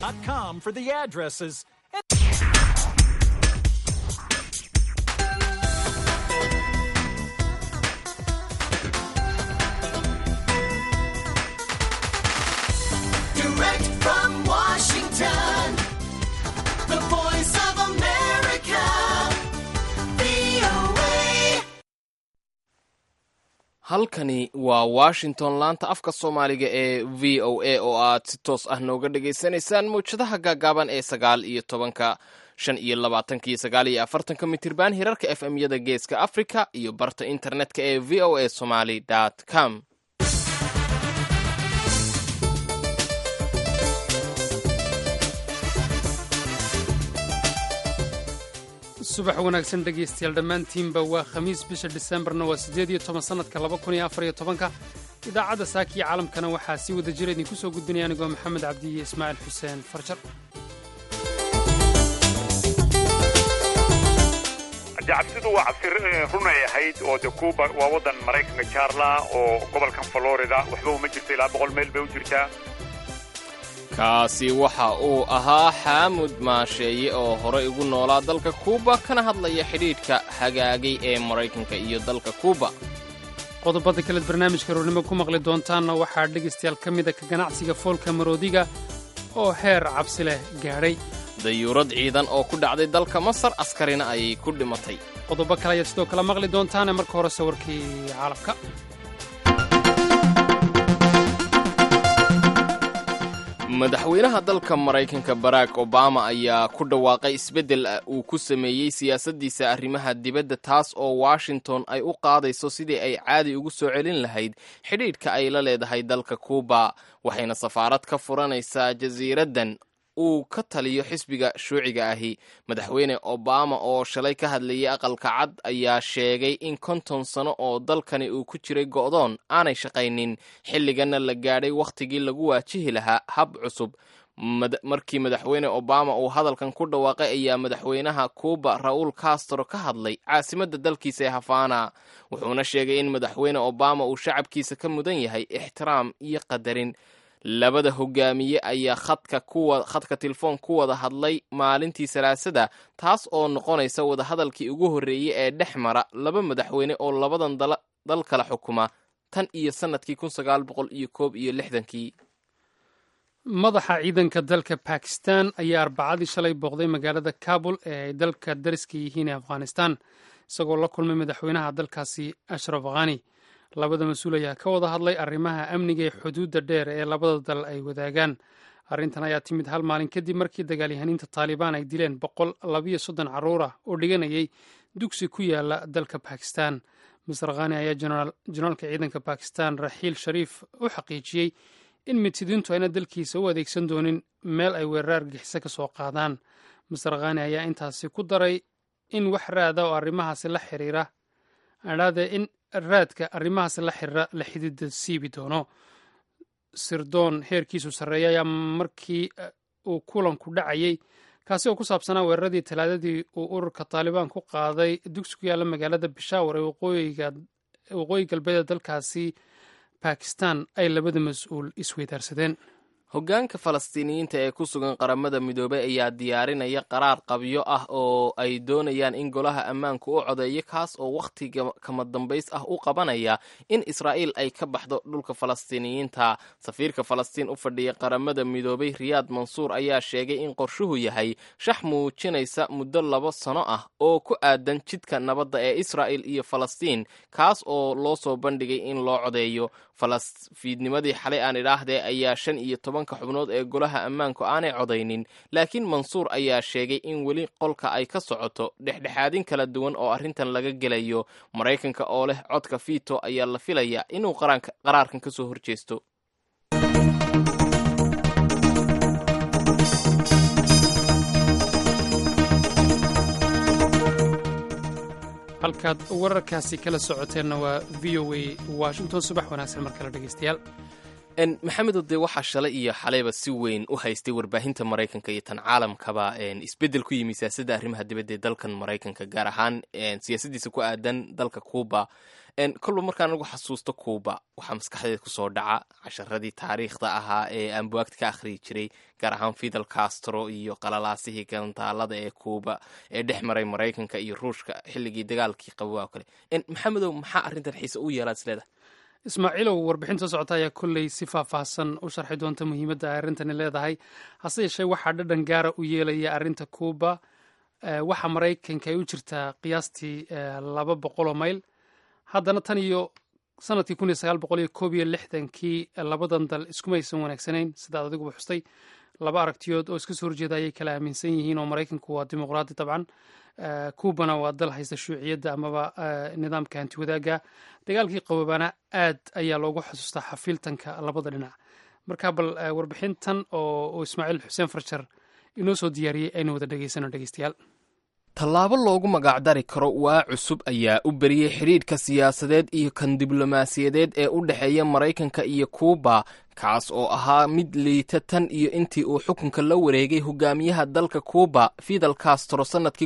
.com for the addresses. Direct from Washington, the voice of America, VOA. halkani waa washington laanta afka soomaaliga ee v o a oo aad si toos ah nooga dhagaysanaysaan mawjadaha gaagaaban ee 19, 25 iyo 49 mitirban hirarka fm-yada geeska africa iyo barta internetka ee voa somali.com. subax wanaagsan dhegaystayaal dhammaantiinba waa khamiis bisha disembarna waa 18 sannadka 2014 idaacadda saaka iyo caalamkana waxaa si wada jira idinku soo gudbinaya anigoo maxamed cabdi iyo ismaaciil xuseen farjar. cabsidu waa cabsi runay ahayd oo de Cuba waa wadan Mareykanka jaarla oo gobolkan Florida waxba uma jirto ilaa 100 meel bay u jirtaa. kaasi waxa uu ahaa xaamud maasheeye oo horey ugu noolaa dalka Cuba kana hadlaya xidhiidhka hagaagay ee Mareykanka iyo dalka Cuba. qodobada kale barnaamijka roornimo ku maqli doontaanna waxaa dhegaystayaal ka mid ah ka ganacsiga foolka maroodiga oo heer cabsi leh gaadhay. dayuurad ciidan oo ku dhacday dalka Masar askarina ayay ku dhimatay. qodobo kale ayaa sidoo kale maqli doontaane marka hore sawirkii caalamka. madaxweynaha dalka Mareykanka Barack Obama ayaa ku dhawaaqay isbeddel uu ku sameeyey siyaasaddiisa arrimaha dibadda taas oo Washington ay u qaadayso sidii ay caadi ugu soo celin lahayd xidhiidhka ay la leedahay dalka Cuba waxayna safaarad ka furanaysaa jasiiraddan uu ka taliyo xisbiga shuuciga ahi. madaxweyne Obama oo shalay ka hadlayay aqalka cad ayaa sheegay in 50 sano oo dalkani uu ku jiray go'doon aanay shaqaynin xilligana la gaadhay wakhtigii lagu waajihi lahaa hab cusub. markii madaxweyne Obama uu hadalkan ku dhawaaqay ayaa madaxweynaha Cuba Raul Castro ka hadlay caasimadda dalkiisa ee Havana wuxuuna sheegay in madaxweyne Obama uu shacabkiisa ka mudan yahay ixtiraam iyo qadarin. labada hogaamiye ayaa khadka telefoon ku wada hadlay maalintii Salaasada taas oo noqonaysa wada hadalkii ugu horreeyay ee dhex mara laba madaxweyne oo labadan dal kala xukuma tan iyo sanadkii 1961. madaxa ciidanka dalka Pakistan ayaa arbacadii shalay booqday magaalada Kabul ee ay dalka dariska yihiin ee Afghanistan isagoo la kulmay madaxweynaha dalkaasi Ashraf Ghani. labada mas-uul ayaa ka wada hadlay arrimaha amniga ee xuduudda dheer ee labada dal ay wadaagaan. arrintan ayaa timid hal maalin kadib markii dagaalyahaniinta Taliban ay dileen 132 carruur ah oo dhiganayay dugsi ku yaala dalka Pakistan. Mr. Ghani ayaa generaalka ciidanka Pakistan Rahiil Shariif u xaqiijiyey in mitidiintu ayna dalkiisa u adeegsan doonin meel ay weerar argagixisa ka soo qaadaan. Mr. Ghani ayaa intaasi ku daray in wax raada oo arrimahaasi la xiriira in raadka arrimahaas la xiriira la xidhiidha siibi doono. sirdoon heerkiisu sarreeya ayaa markii uu kulanku dhacayay kaasi oo ku saabsanaa weeraradii talaadadii uu ururka Taliban ku qaaday dugsi ku yaala magaalada Peshawar ee waqooyi galbeed ee dalkaasi Pakistan ay labada mas-uul isweydaarsadeen. hoggaanka Falastiiniyiinta ee ku sugan qaramada midoobay ayaa diyaarinaya qaraar qabyo ah oo ay doonayaan in golaha ammaanku u codeeyo kaas oo wakhtiga kama dambays ah u qabanaya in Israa'iil ay ka baxdo dhulka Falastiiniyiinta. safiirka Falastiin u fadhiya qaramada midoobay Riyad Mansuur ayaa sheegay in qorshuhu yahay shax muujinaysa muddo 2 sano ah oo ku aadan jidka nabadda ee Israa'iil iyo Falastiin kaas oo loo soo bandhigay in loo codeeyo. fiidnimadii xalay aan idhaahdee ayaa 15 xubnood ee golaha ammaanku aanay codaynin laakiin Mansuur ayaa sheegay in weli qolka ay ka socoto dhexdhexaadin kala duwan oo arrintan laga gelayo. Mareykanka oo leh codka veto ayaa la filayaa inuu qaraarkan ka soo horjeesto. halkaad wararkaasi kala socoteenna waa VOA Washington. subax wanaagsan mar kale dhegaystayaal. maxamedo dee waxaa shalay iyo xalayba si weyn u haystay warbaahinta Mareykanka iyo tan caalamkaba isbeddel ku yimi siyaasadda arrimaha dibadda ee dalkan Mareykanka gaar ahaan siyaasaddiisa ku aadan dalka Cuba. kolba markaan anigu xasuusto Cuba waxaa maskaxdeeda kusoo dhaca casharadii taariikhda ahaa ee aan buugta ka akhriyi jiray gaar ahaan Fidel Castro iyo qalalaasihii gantaalada ee Cuba ee dhex maray Mareykanka iyo Ruushka xilligii dagaalkii Qabowga kale maxamedow maxaa arrintan xiise u yeelaa isleedahay ismaaciilow warbixinta socota ayaa kolley si faahfaahsan u sharxi doonta muhiimadda ay arrintani leedahay hase yeeshee waxaa dhadhan gaara u yeelaya arrinta Cuba waxa Maraykanka ay u jirtaa qiyaastii 200 mayl haddana tan iyo sanadkii 1961kii labadan dal iskumaysan wanaagsanayn sidaad adiguba xustay laba aragtiyood oo iska soo horjeeda ayay kala aaminsan yihiin oo Maraykanku waa dimuqraadi dabcan Cubana waa dal haysta shuuciyadda amaba nidaamka hanti wadaaga dagaalkii Qabowgaana aad ayaa loogu xasuustaa xafiiltanka labada dhinac marka bal warbixintan oo Ismaaciil Xuseen Farjar inoo soo diyaariyay aynu wada dhageysano dhageystayaal tallaabo loogu magacdari karo waa cusub ayaa u beriyey xidhiidhka siyaasadeed iyo kan diblomaasiyadeed ee u dhexeeya Maraykanka iyo Cuba kaas oo ahaa mid liita tan iyo intii uu xukunka la wareegay hogaamiyaha dalka Cuba Fidel Castro sanadkii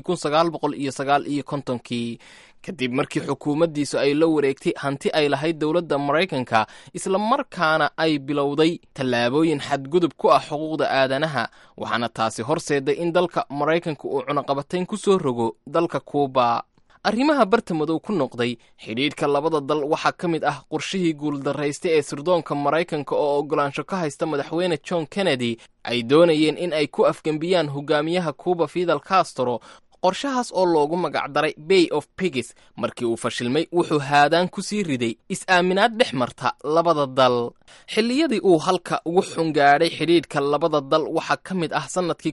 1959 kadib markii xukuumaddiisu ay la wareegtay hanti ay lahayd dowladda Maraykanka isla markaana ay bilowday tallaabooyin xadgudub ku ah xuquuqda aadanaha waxaana taasi horseeday in dalka Maraykanka uu cunaqabatayn ku soo rogo dalka Cuba arrimaha bartamadow ku noqday xidhiidhka labada dal waxaa ka mid ah qorshihii guuldarraystay ee sirdoonka Maraykanka oo ogolaansho ka haysta madaxweyne John Kennedy ay doonayeen in ay ku afgembiyaan hogaamiyaha Cuba Fidel Castro qorshahaas oo loogu magacdaray Bay of Pigs markii uu fashilmay wuxuu haadaan ku sii riday is-aaminaad dhex marta labada dal xilliyadii uu halka ugu xungaadhay xidhiidhka labada dal waxaa ka mid ah sanadkii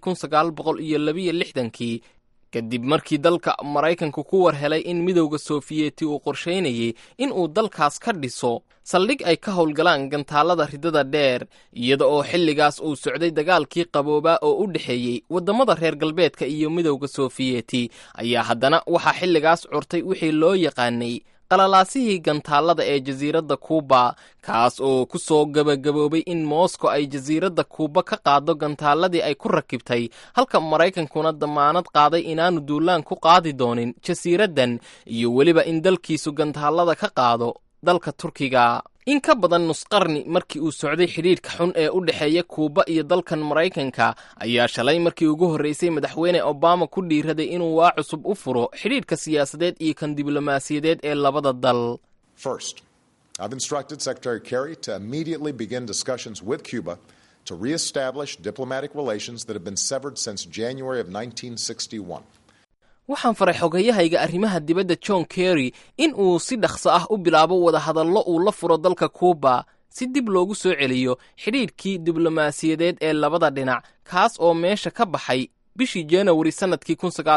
1962 kadib markii dalka Maraykanku ku war helay in midowga Sofiyeeti uu qorsheynayay in uu dalkaas ka dhiso saldhig ay ka howlgalaan gantaalada ridada dheer iyada oo xilligaas uu socday dagaalkii Qabowga oo u dhaxeeyay wadamada reer galbeedka iyo midowga Sofiyeeti ayaa haddana waxaa xilligaas curtay wixii loo yaqaanay qalalaasihii gantaalada ee jasiiradda Cuba kaas oo ku soo gabagaboobay in Moscow ay jasiiradda Cuba ka qaado gantaaladii ay ku rakibtay halka Maraykankuna damaanad qaaday inaanu duulaan ku qaadi doonin jasiiraddan iyo weliba in dalkiisu gantaalada ka qaado dalka Turkiga in ka badan nus qarni markii uu socday xidhiidhka xun ee u dhaxeeya Cuba iyo dalkan Maraykanka ayaa shalay markii ugu horeysay madaxweyne Obama ku dhiiraday inuu waa cusub u furo xidhiidhka siyaasadeed iyo kan diblomaasiyadeed ee labada dal. First, I've instructed Secretary Kerry to immediately begin discussions with Cuba to re-establish diplomatic relations that have been severed since January of 1961. waxaan faray xogayahayga arrimaha dibadda John Kerry in uu si dhaqso ah u bilaabo wada hadallo uu la furo dalka Cuba si dib loogu soo celiyo xidhiidhkii diblomaasiyadeed ee labada dhinac kaas oo meesha ka baxay bishii January sanadkii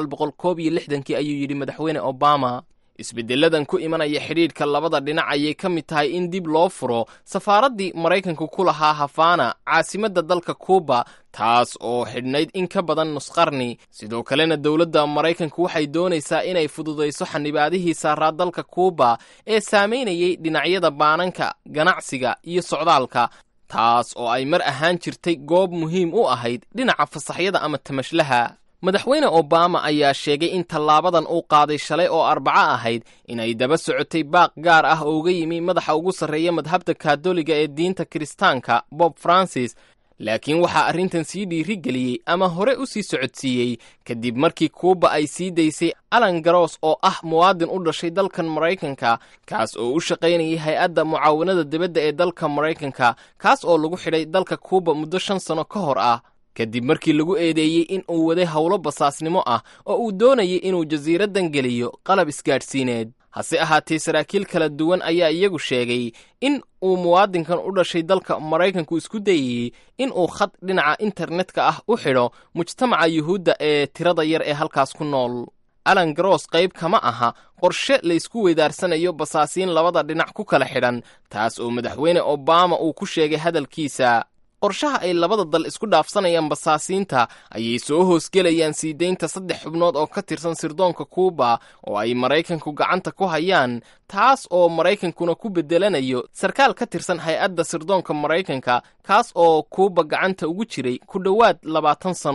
1961 ayuu yidhi madaxweyne Obama isbeddeladan ku imanaya xidhiidhka labada dhinac ayay ka mid tahay in dib loo furo safaaraddii Maraykanku ku lahaa Havana caasimadda dalka Cuba taas oo xidhnayd in ka badan nus qarni sidoo kalena dowladda Maraykanku waxay doonaysaa inay fududeyso xanibaadihii saaraa dalka Cuba ee saameynayay dhinacyada baananka ganacsiga iyo socdaalka taas oo ay mar ahaan jirtay goob muhiim u ahayd dhinaca fasaxyada ama tamashlaha madaxweyne Obama ayaa sheegay in tallaabadan uu qaaday shalay oo Arbaco ahayd inay daba socotay baaq gaar ah oo uga yimi madaxa ugu sarreeya madhabta Kaatoliga ee diinta Kiristaanka Bob Francis laakiin waxaa arrintan sii dhiirigeliyey ama hore u sii socodsiiyey kadib markii Cuba ay sii daysay Alan Gross oo ah muwaadin u dhashay dalkan Maraykanka kaas oo u shaqaynayay hay'adda mucaawanada dibadda ee dalka Maraykanka kaas oo lagu xidhay dalka Cuba muddo 5 sano ka hor ah kadib markii lagu eedeeyey in uu waday howlo basaasnimo ah oo uu doonayay inuu jasiiraddan geliyo qalab isgaadhsiineed hase ahaatee saraakiil kala duwan ayaa iyagu sheegay in uu muwaadinkan u dhashay dalka Maraykanku isku dayay in uu khad dhinaca internetka ah u xidho mujtamaca Yuhuudda ee tirada yar ee halkaas ku nool Alan Gross qayb kama aha qorshe la isku weydaarsanayo basaasiin labada dhinac ku kala xidhan taas oo madaxweyne Obama uu ku sheegay hadalkiisa qorshaha ay labada dal isku dhaafsanayaan basaasiinta ayay soo hoosgelayaan sii deynta 3 xubnood oo ka tirsan sirdoonka Cuba oo ay Maraykanku gacanta ku hayaan taas oo Maraykankuna ku bedelanayo sarkaal ka tirsan hay'adda sirdoonka Maraykanka kaas oo Cuba gacanta ugu jiray ku dhawaad 20 sano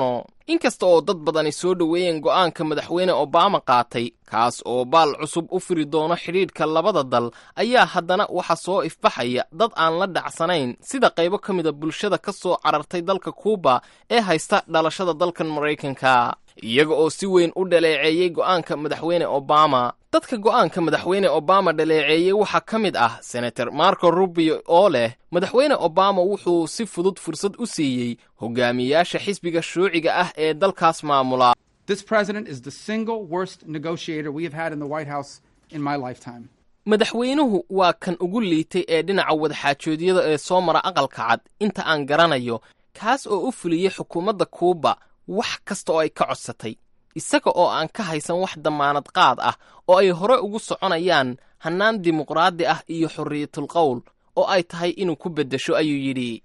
inkasta oo dad badani soo dhoweeyeen go'aanka madaxweyne obama qaatay kaas oo baal cusub u firi doono xidhiidhka labada dal ayaa haddana waxa soo ifbaxaya dad aan la dhacsanayn sida qaybo ka mida bulshada ka soo carartay dalka kuuba ee haysta dhalashada dalkan maraykanka iyaga oo si weyn u dhaleeceeyey go'aanka madaxweyne obama. dadka go'aanka madaxweyne obama dhaleeceeyey waxaa ka mid ah senator marco rubio oo leh madaxweyne obama wuxuu si fudud fursad u siiyey hogaamiyayaasha xisbiga shuuciga ah ee dalkaas maamula. This president is the single worst negotiator we have had in the White House in my lifetime. madaxweynuhu waa kan ugu liitay ee dhinaca wadaxaajoodyada ee soo mara aqalka cad inta aan garanayo kaas oo u fuliyey xukuumadda kuuba wax kasta oo ay ka codsatay isaga oo aan ka haysan wax damaanad qaad ah oo ay hore ugu soconayaan hannaan dimuqraadi ah iyo xorriyatul qowl oo ay tahay inuu ku beddesho ayuu yidhi.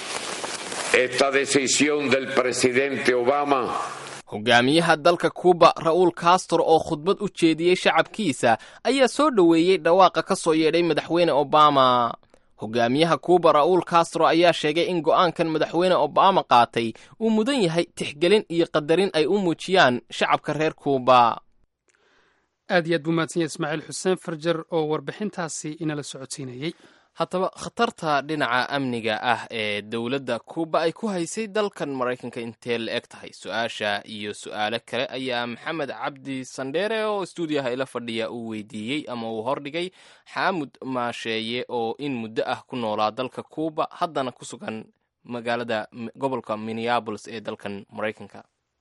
Esta decisión del presidente Obama hogaamiyaha dalka kuuba Raul Castro oo khudbad u jeediyey shacabkiisa ayaa soo dhoweeyey dhawaaqa ka soo yeedhay madaxweyne Obama. hogaamiyaha kuuba Raul Castro ayaa sheegay in go'aankan madaxweyne Obama qaatay uu mudan yahay tixgelin iyo qadarin ay u muujiyaan shacabka reer Kuuba. aad iyo aad buu mahadsan yahay Ismaaciil Xuseen Farjar oo warbixintaasi inala socodsiinayay. haddaba khatarta dhinaca amniga ah ee dowladda kuuba ay ku haysay dalkan maraykanka intee la eg tahay su-aasha iyo su-aalo kale ayaa maxamed cabdi sandheere oo stuudiyaha ila fadhiya uu weydiiyey ama uu hordhigay xaamud maasheeye oo in muddo ah ku noolaa dalka kuuba haddana ku sugan magaalada gobolka Minneapolis ee dalkan maraykanka.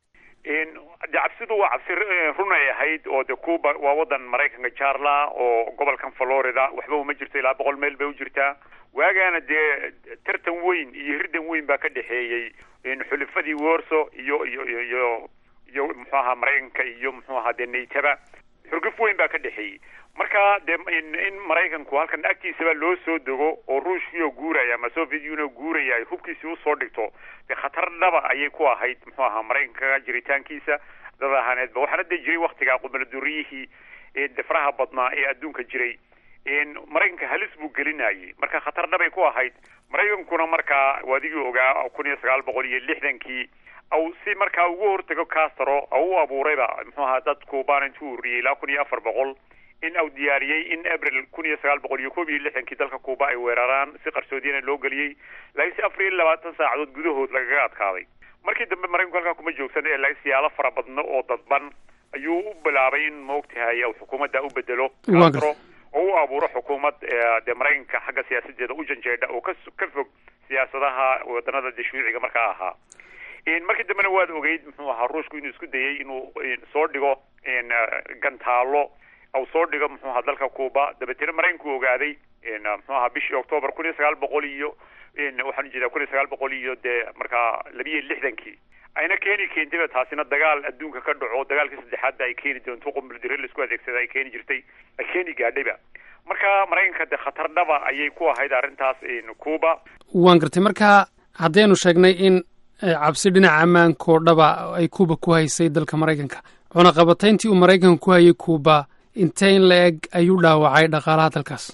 cabsidu waa cabsi run ay ahayd oo de Cuba waa wadan Mareykanka jaarla oo gobolkan Florida waxba uma jirto ilaa 100 meel bay u jirtaa waagaana de tartan weyn iyo hirdan weyn baa ka dhaxeeyay in xulufadii Warsaw iyo muxuu ahaa Mareykanka iyo muxuu ahaa de NATO xurguf weyn baa ka dhaxeeyay marka de in Mareykanku halkan agtiisa loo soo dogo oo Ruushka guuraya ama Soviet Union guuraya hubkiisa u soo dhigto de khatar dhaba ayay ku ahayd muxuu ahaa Mareykanka jiritaankiisa dadahaaneed waxaana jiray waqtiga qubladuriyihii ee dafraha badnaa ee adduunka jiray in Mareykanka halis buu gelinayay marka khatar dhaba ay ku ahayd Mareykankuna marka wadigii ogaa 1960kii aw si marka ugu hortago Castro oo abuurayba muxuu ahaa dad Cuban intuu riyay 1400 in aw diyaariyay in April 1961kii dalka Cuba ay weeraraan si qarsoodiyana loo galiyay laakiin April 20 saacadood gudahood laga adkaaday markii dambe Mareykanku halka kuma joogsan ee laasiyaalo fara badan oo dadban ayuu u bilaabay in moogtahay oo xukuumadda u bedelo Castro oo abuuro xukuumad ee Mareykanka xagga siyaasadeeda u janjeeda oo ka fog siyaasadaha wadanada dashwiiciga marka ahaa in markii dambena waad ogeyd muxuu ahaa Ruushku inuu isku dayay inuu soo dhigo in gantaalo aw soo dhigo muxuu ahaa dalka Cuba dabeetana Mareykanku ogaaday in muxuu ahaa bishii October 1900 iyo in waxaan jeedaa 1900 iyo de marka 62kii ayna keentay taasina dagaal adduunka ka dhaco dagaalkii saddexaad ay keeni doonto qumbuldiro la isku adeegsaday ay keeni jirtay ay keeni gaadhayba marka Mareykanka de khatar dhaba ayay ku ahayd arrintaas in Cuba waan gartay marka haddaynu sheegnay in cabsi dhinaca ammaanka dhaba ay Cuba ku haysay dalka Mareykanka cunaqabatayntii uu Mareykanku ku hayay Cuba intee la eg ayuu dhaawacay dhaqaalaha dalkaas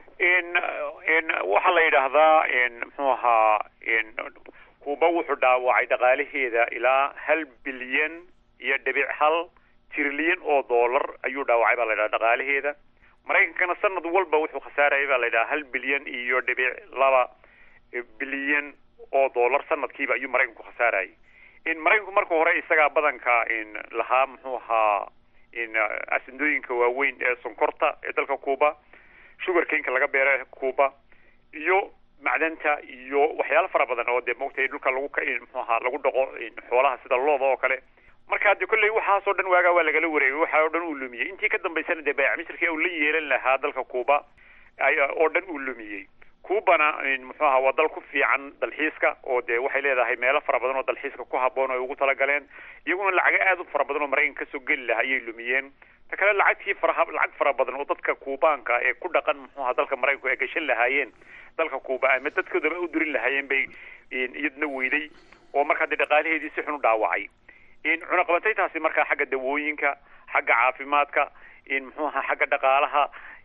in waxa la yiraahdaa in muxuu ahaa in Cuba wuxuu dhaawacay dhaqaalaheeda ilaa 1 bilyan iyo dhibic 1 trilyan oo dollar ayuu dhaawacay baa la yiraahdaa dhaqaalaheeda Mareykankana sanad walba wuxuu khasaaray baa la yiraahdaa 1 bilyan iyo dhibic 2 bilyan oo dollar sanadkiiba ayuu Mareykanku khasaaray in Mareykanku markii hore isaga badanka in lahaa muxuu ahaa in asindooyinka waaweyn ee sonkorta ee dalka Cuba sugarcane laga beeray Cuba iyo macdanta iyo waxyaalo fara badan oo de moogtay dhulka lagu muxuu ahaa lagu dhaqo xoolaha sida lo'da oo kale marka hadda kulli waxa soo dhan waaga waa laga wareegay waxa oo dhan uu lumiyay intii ka dambeysana de baac misirkii uu la yeelan lahaa dalka Cuba ay oo dhan uu lumiyay Cubana muxuu ahaa wadal ku fiican dalxiiska oo de waxay leedahay meelo fara badan oo dalxiiska ku haboon oo ugu tala galeen iyaguna lacag aad u fara badan oo Mareykanka ka soo gali lahaa ayay lumiyeen takala lacag fara badan oo dadka Cubaanka ee ku dhaqan muxuu ahaa dalka Mareykanka ay gashan lahaayeen dalka Cuba ama dadkooda u dirin lahaayeen bay iyadna weyday oo marka dhaqaalaheedii si xun u dhaawacay in cunaqabataytaasi marka xagga dawooyinka xagga caafimaadka in muxuu ahaa xagga dhaqaalaha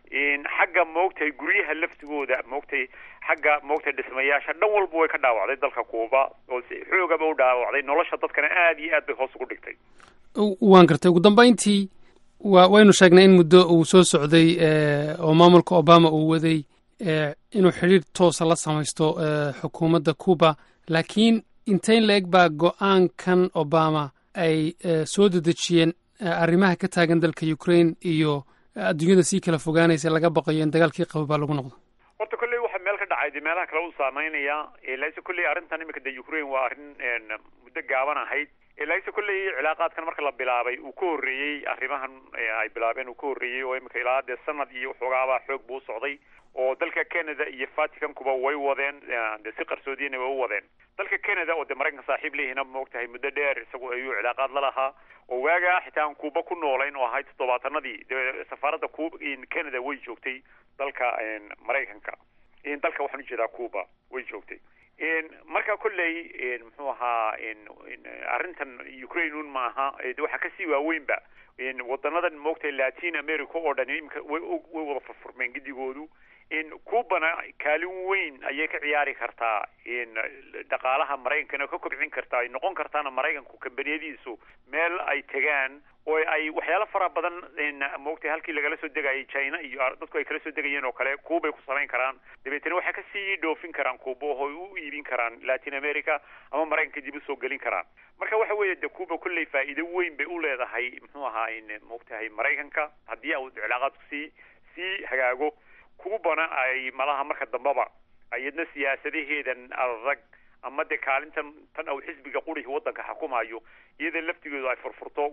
xagga moogtay guryaha laftigooda moogtay xagga moogtay dhismayaasha dhan walba way ka dhaawacday dalka Cuba oo si xoogaba u dhaawacday nolosha dadkana aad iyo aad bay hoos ugu dhigtay. waan gartay ugu dambeyntii waynu sheegnay in muddo uu soo socday oo maamulka Obama uu waday inuu xiriir toos la samaysto xukuumadda Cuba laakiin intayn la eg baa go'aankan Obama ay soo dedejiyeen arrimaha ka taagan dalka Ukraine iyo adduunyada si kala fogaanaysa laga baqayo in dagaalkii qabaa lagu noqdo. horta kulli waxa meel ka dhacay meelaha kale u saameynaya ilaa kulli arrintan imika de Ukraine waa arrin muddo gaaban ahayd ilaa kulli cilaaqaadkan marka la bilaabay uu ka horeeyay arrimahan ay bilaabeen uu ka horeeyay oo imika ilaa de sanad iyo xogaaba xoog buu socday oo dalka Canada iyo Vatican kuba way wadeen de si qarsoodiina way u wadeen dalka Canada oo de Mareykanka saaxiib leeyahay moogtahay muddo dheer isagoo ay cilaaqaad la lahaa oo waaga xitaa Cuba ku noolayn oo ahayd 70-nadii safaaradda Cuba in Canada way joogtay dalka Mareykanka dalka waxaan u jeedaa Cuba way joogtay marka kulley muxuu ahaa arrintan Ukraine ma aha waxa ka sii waaweynba wadanadan moogtay Latin America oo dhan imka way wada furfurmeen gidigoodu Cubana kaalin weyn ayay ka ciyaari kartaa dhaqaalaha Mareykanka ka kobcin kartaa ay noqon kartaana Mareykanku kambaniyadiisu meel ay tagaan oo ay waxyaalo fara badan moogtay halkii lagala soo degayay China iyo dadku ay kala soo degayeen oo kale Cuba ay ku sameyn karaan dabeetana waxa ka sii dhoofin karaan Cuba oo u iibin karaan Latin America ama Mareykanka dib u soo gelin karaan marka waxa weeye de Cuba kulley faa'iido weyn bay u leedahay muxuu ahaa moogtahay Mareykanka haddii uu cilaaqaadku si hagaago Cubana ay malaha marka dambaba ayadna siyaasadaheedan adag ama de kaalintan tan oo xisbiga quriga wadanka xukumayo iyada laftigeedu ay furfurto.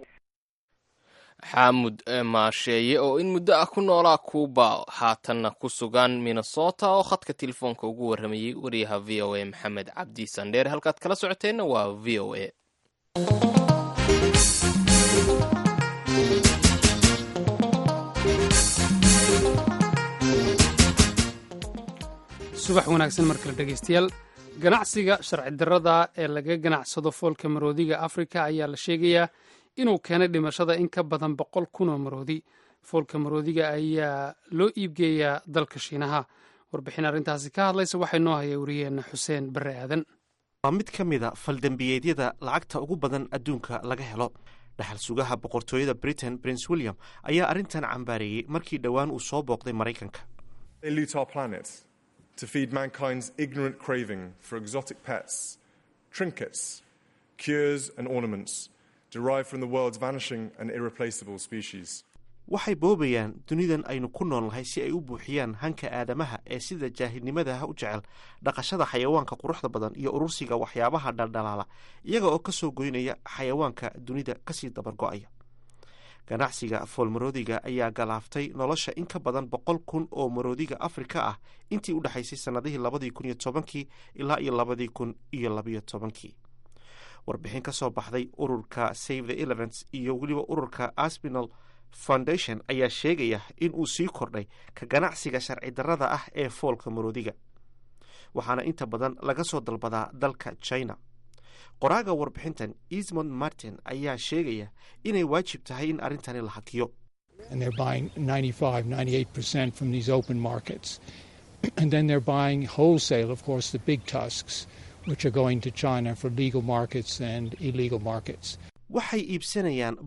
xamud maasheeye oo in muddo ah ku noolaa Cuba haatanna ku sugan Minnesota oo khadka telefoonka ugu waramayay wariyaha VOA Maxamed Cabdi Sandheer halkaad kala socoteenna waa VOA. subax wanaagsan markale dhegeystayaal ganacsiga sharci darrada ee laga ganacsado foolka maroodiga Afrika ayaa la sheegayaa inuu keenay dhimashada in ka badan 100,000 oo maroodi foolka maroodiga ayaa loo iibgeeyaa dalka Shiinaha warbixin arrintaasi ka hadlaysa waxay noo hayay wariyeena Xuseen Barre Aadan waa mid ka mid a faldambiyeedyada lacagta ugu badan adduunka laga helo dhaxal sugaha boqortooyada Britain Prince William ayaa arrintan cambaareeyay markii dhowaan uu soo booqday Mareykanka. To feed mankind's ignorant craving for exotic pets, trinkets, cures and ornaments derived from the world's vanishing and irreplaceable species. waxay boobayaan dunidan aynu ku noolnahay si ay u buuxiyaan hanka aadamaha ee sida jaahilnimadaha u jecel dhaqashada xayawaanka quruxda badan iyo urursiga waxyaabaha dhaldhalaala iyaga oo ka soo goynaya xayawaanka dunida kasii dabargo'aya. ganacsiga foolmaroodiga ayaa galaaftay nolosha in ka badan 100,000 oo maroodiga Afrika ah intii u dhaxaysay sanadihii 2010 ilaa 2012. warbixin ka soo baxday ururka Save the Elephants iyo weliba ururka Aspinall Foundation ayaa sheegaya in uu sii kordhay ka ganacsiga sharci darrada ah ee foolka maroodiga waxaana inta badan laga soo dalbadaa dalka China. qoraaga warbixintan Esmond Martin ayaa sheegaya inay waajib tahay in arrintani la hakiyo. And they're buying 95-98% from these open markets. And then they're buying wholesale, of course, the big tusks, which are going to China for legal markets and illegal markets. waxay iibsanayaan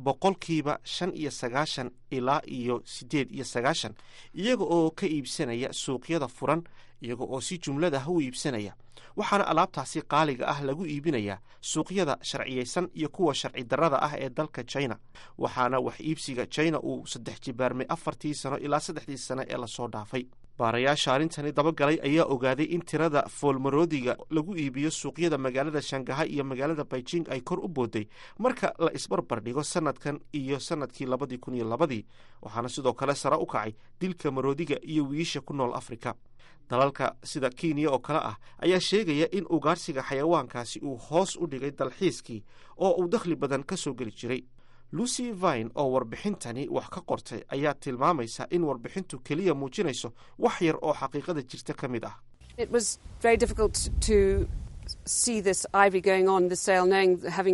95% ilaa 98% iyaga oo ka iibsanaya suuqyada furan iyaga oo si jumlada u iibsanaya waxaana alaabtaasi qaaliga ah lagu iibinayaa suuqyada sharciyeysan iyo kuwa sharci darrada ah ee dalka China waxaana wax iibsiga China uu 3 jibaarmay 4 sano ilaa 3 sano ee la soo dhaafay. baarayaasha arrintani dabagalay ayaa ogaaday in tirada foolmaroodiga lagu iibiyo suuqyada magaalada Shanghai iyo magaalada Beijing ay kor u booday marka la isbarbar dhigo sanadkan iyo sanadkii 2002 waxaana sidoo kale sare u kacay dilka maroodiga iyo wiisha ku nool Afrika. dalalka sida Kenya oo kale ah ayaa sheegaya in ugaarsiga xayawaankaasi uu hoos u dhigay dalxiiskii oo uu dakhli badan ka soo geli jiray. Lucy Vine oo warbixintani wax ka qortay ayaa tilmaamaysa in warbixintu kaliya muujinayso wax yar oo xaqiiqada jirta ka mid ah. It was very difficult to see this ivory going on the sale knowing having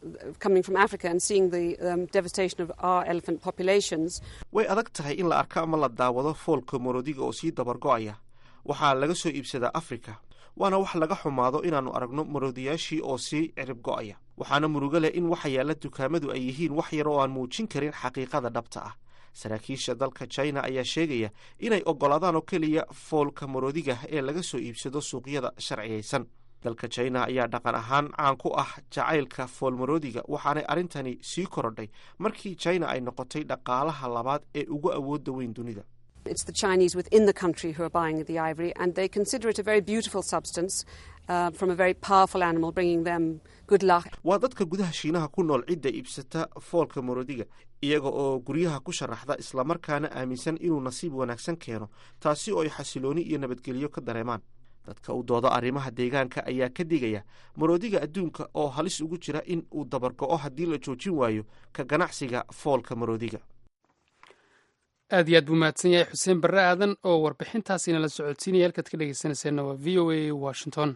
coming from Africa and seeing the devastation of our elephant populations. way adag tahay in la arko ama la daawado foolka maroodiga oo sii dabargo'aya. waxaa laga soo iibsadaa afrika, waana wax laga xumaado inaannu aragno maroodiyaashii oo sii cirib go'aya. waxaana murugo leh in waxa yaalla dukaamadu ay yihiin wax yar oo aan muujin karin xaqiiqada dhabta ah. saraakiisha dalka china ayaa sheegaya inay oggolaadaan oo keliya foolka maroodiga ee laga soo iibsado suuqyada sharciyaysan. dalka china ayaa dhaqan ahaan caan ku ah jacaylka foolmaroodiga, waxaanay arrintani sii korodhay markii china ay noqotay dhaqaalaha labaad ee ugu awoodda weyn dunida. It's the Chinese within the country who are buying the ivory, and they consider it a very beautiful substance from a very powerful animal, bringing them good luck. waa dadka gudaha shiinaha ku nool cidda iibsata foolka maroodiga, iyaga oo guryaha ku sharaxda islamarkaana aaminsan inuu nasiib wanaagsan keeno, taasi oo ay xasilooni iyo nabadgelyo ka dareemaan. dadka u dooda arrimaha deegaanka ayaa ka digaya maroodiga adduunka oo halis ugu jira in uu dabargo'o haddii la joojin waayo ka ganacsiga foolka maroodiga. aad iyo aad buu mahadsan yahay xuseen barre aadan oo warbixintaasina la socodsiinaya. halkaad ka dhegeysanayseena waa v o a washington.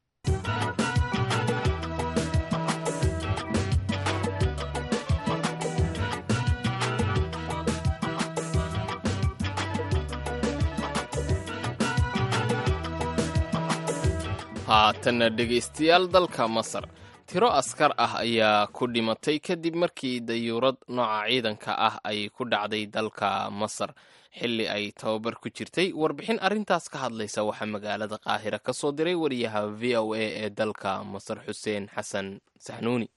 haatanna dhegaystayaal dalka masar tiro askar ah ayaa ku dhimatay kadib markii dayuurad nooca ciidanka ah ay ku dhacday dalka masar xilli ay tababar ku jirtay. warbixin arrintaas ka hadlaysa waxaa magaalada qaahira ka soo diray wariyaha v o a ee dalka masar xuseen xasan saxnuuni.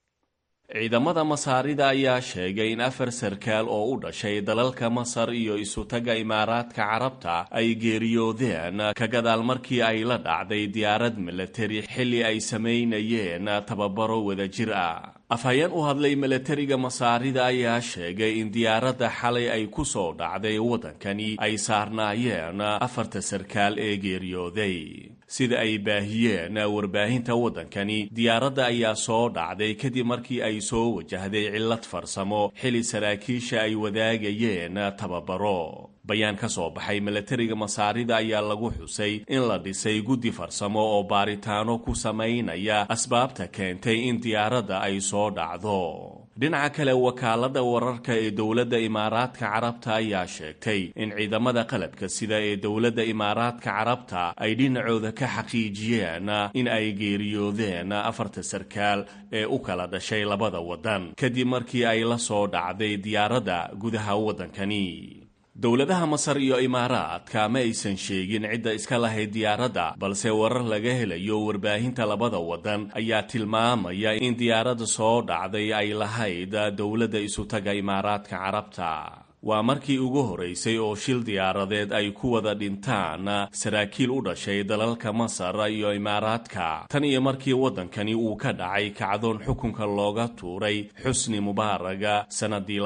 ciidamada masaarida ayaa sheegay in 4 sarkaal oo u dhashay dalalka masar iyo isutaga imaaraadka carabta ay geeriyoodeen ka gadaal markii ay la dhacday diyaarad milatari xilli ay samaynayeen tababaro wadajir ah. afhayeen u hadlay milatariga masaarida ayaa sheegay in diyaaradda xalay ay ku soo dhacday waddankani ay saarnaayeen 4 sarkaal ee geeriyooday. sida ay baahiyeen warbaahinta waddankani, diyaaradda ayaa soo dhacday kadib markii ay soo wajahday cillad farsamo xilli saraakiisha ay wadaagayeen tababaro. bayaan ka soo baxay milatariga masaarida ayaa lagu xusay in la dhisay guddi farsamo oo baaritaano ku samaynaya asbaabta keentay in diyaaradda ay soo dhacdo. dhinaca kale, wakaaladda wararka ee dowladda imaaraadka carabta ayaa sheegtay in ciidamada qalabka sida ee dowladda imaaraadka carabta ay dhinacooda ka xaqiijiyeen in ay geeriyoodeen 4 sarkaal ee u kala dhashay labada waddan kadib markii ay la soo dhacday diyaaradda gudaha waddankani. dowladaha masar iyo imaaraadka ma aysan sheegin cidda iska lahayd diyaaradda, balse warar laga helayo warbaahinta labada waddan ayaa tilmaamaya in diyaaradda soo dhacday ay lahayd dowladda isutaga imaaraadka carabta. waa markii ugu horeysay oo shil diyaaradeed ay ku wada dhintaan saraakiil u dhashay dalalka masar iyo imaaraadka tan iyo markii waddankani uu ka dhacay kacdoon xukunka looga tuuray xusni mubaaraga sannadii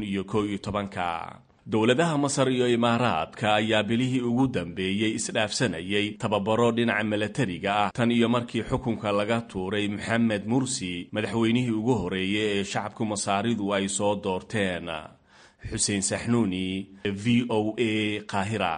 2011. dowladaha masar iyo imaaraadka ayaa bilihii ugu dambeeyey isdhaafsanayay tababaro dhinaca milatariga ah tan iyo markii xukunka laga tuuray maxamed mursi, madaxweynihii ugu horeeyey ee shacabku masaaridu ay soo doorteen. xuseen saxnuuni, v o a qaahira.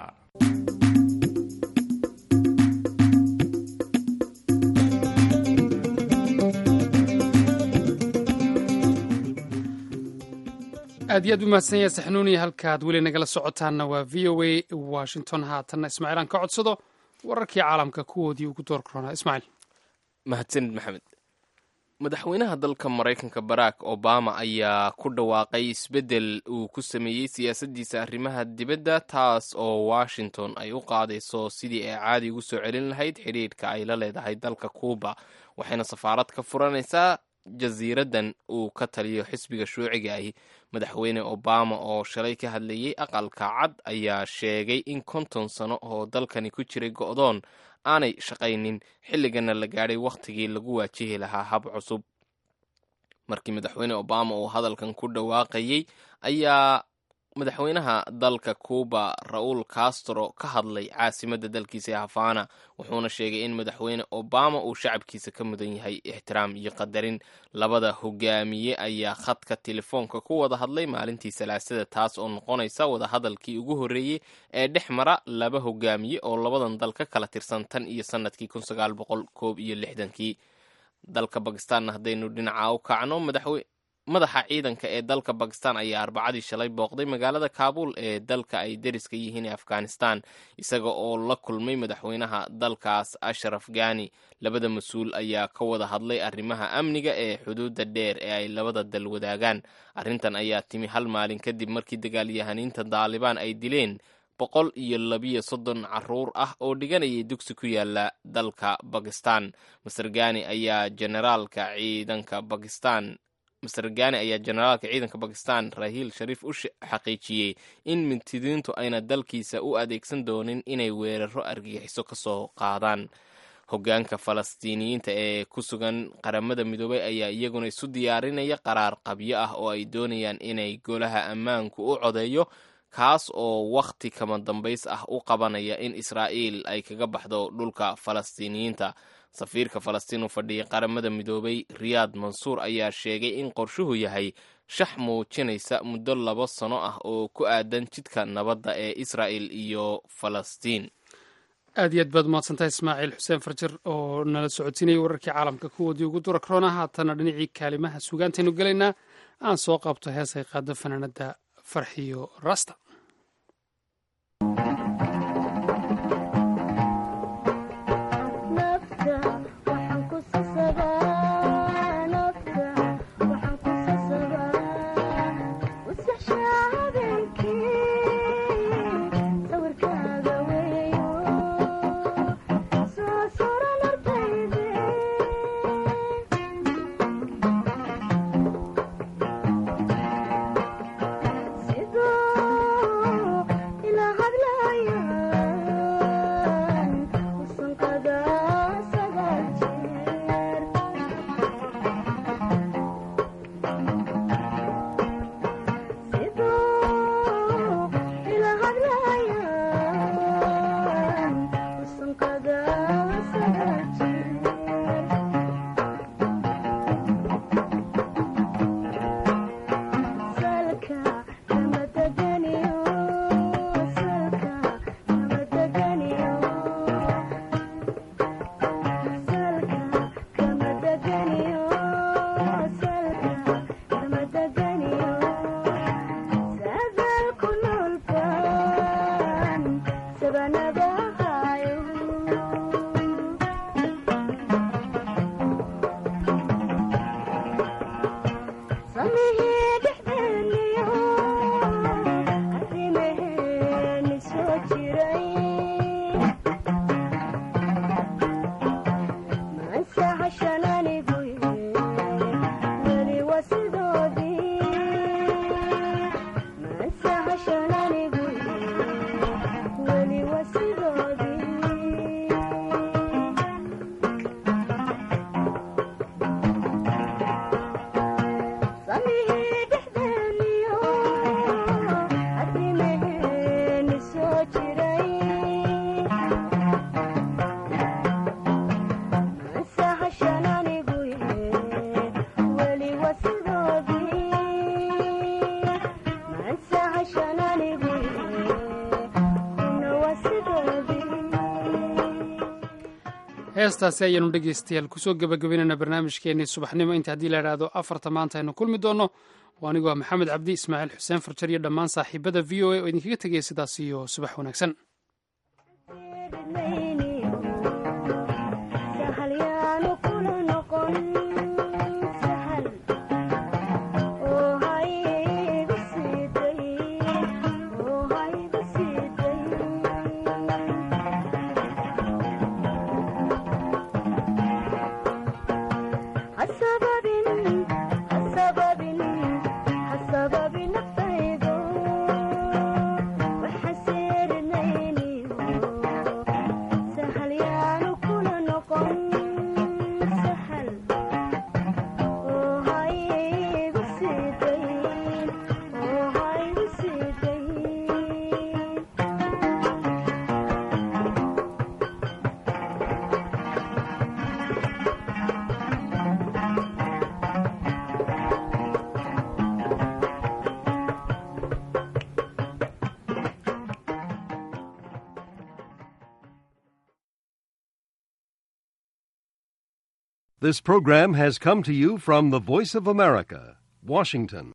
aad iyo aad u mahadsan yahay saxnuuni. halkaad weli nagala socotaanna waa v o a washington. haatanna ismaaciil aan ka codsado wararkii caalamka kuwoodii ugu door koronaa. ismaaciil. mahadsanid maxamed. madaxweynaha dalka maraykanka barack obama ayaa ku dhawaaqay isbeddel uu ku sameeyey siyaasaddiisa arrimaha dibadda, taas oo washington ay u qaadayso sidii ay caadi ugu soo celin lahayd xidhiidhka ay la leedahay dalka kuuba, waxayna safaarad ka furanaysaa jasiiraddan uu ka taliyo xisbiga shuuciga ahi. madaxweyne obama oo shalay ka hadlayey aqalka cad ayaa sheegay in 50 sano oo dalkani ku jiray go'doon aanay shaqaynin, xilligana la gaadhay wakhtigii lagu waajihi lahaa hab cusub. markii madaxweyne obama uu hadalkan ku dhawaaqayey ayaa madaxweynaha dalka kuuba raul castro ka hadlay caasimadda dalkiisa ee havana, wuxuuna sheegay in madaxweyne obama uu shacabkiisa ka mudan yahay ixtiraam iyo qadarin. labada hogaamiye ayaa khadka telefoonka ku wada hadlay maalintii salaasada, taas oo noqonaysa wadahadalkii ugu horreeyey ee dhex mara laba hogaamiye oo labadan dal ka kala tirsan tan iyo sannadkii 1961. dalka bakistaanna haddaynu dhinaca u kacno madaxa ciidanka ee dalka bakistan ayaa arbacadii shalay booqday magaalada kaabul ee dalka ay deriska yihiin ee afghanistan isaga oo la kulmay madaxweynaha dalkaas ashraf ghani labada mas-uul ayaa ka wada hadlay arrimaha amniga ee xuduudda dheer ee ay labada dal wadaagaan arrintan ayaa timi hal maalin kadib markii dagaalyahaniinta daalibaan ay dileen 130 caruur ah oo dhiganayay dugsi ku yaala dalka bakistan master ghani ayaa generaalka ciidanka bakistan rahil shariif u xaqiijiyey in mintidiintu ayna dalkiisa u adeegsan doonin inay weeraro argagixiso ka soo qaadaan hoggaanka falastiiniyiinta ee ku sugan qaramada midoobay ayaa iyaguna isu diyaarinaya qaraar qabyo ah oo ay doonayaan inay golaha ammaanku u codeeyo kaas oo wakhti kama dambays ah u qabanaya in israa'iil ay kaga baxdo dhulka falastiiniyiinta safiirka falastiin u fadhiyay qaramada midoobay riyaad mansuur ayaa sheegay in qorshuhu yahay shax muujinaysa muddo 2 sano ah oo ku aadan jidka nabadda ee israa'il iyo falastiin aad iyo aad baad umahadsantahay ismaaciil xuseen farjir oo nala socodsiinayay wararkii caalamka kuwoodii ugu dura korona haatana dhinacii kaalimaha sugaantaynu gelaynaa aan soo qabto heesay qaado fanaanada farxiyo rasta heestaasi ayaanu dhegaystayaal kusoo gebagabaynaynaa barnaamijkeennii subaxnimo inta haddii la idhaahdo 4 maanta aynu kulmi doonno oo anigu waa maxamed cabdi ismaaciil xuseen farjar iyo dhammaan saaxiibada v o a oo idinkaga tegaya sidaas iyo subax wanaagsan This program has come to you from the Voice of America, Washington.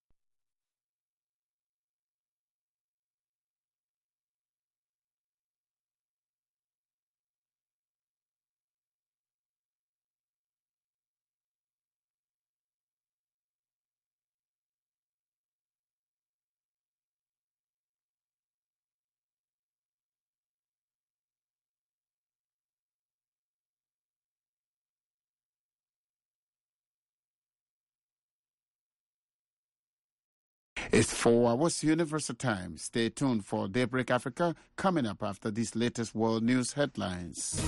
It's 4 hours Universal Time. Stay tuned for Daybreak Africa coming up after these latest world news headlines.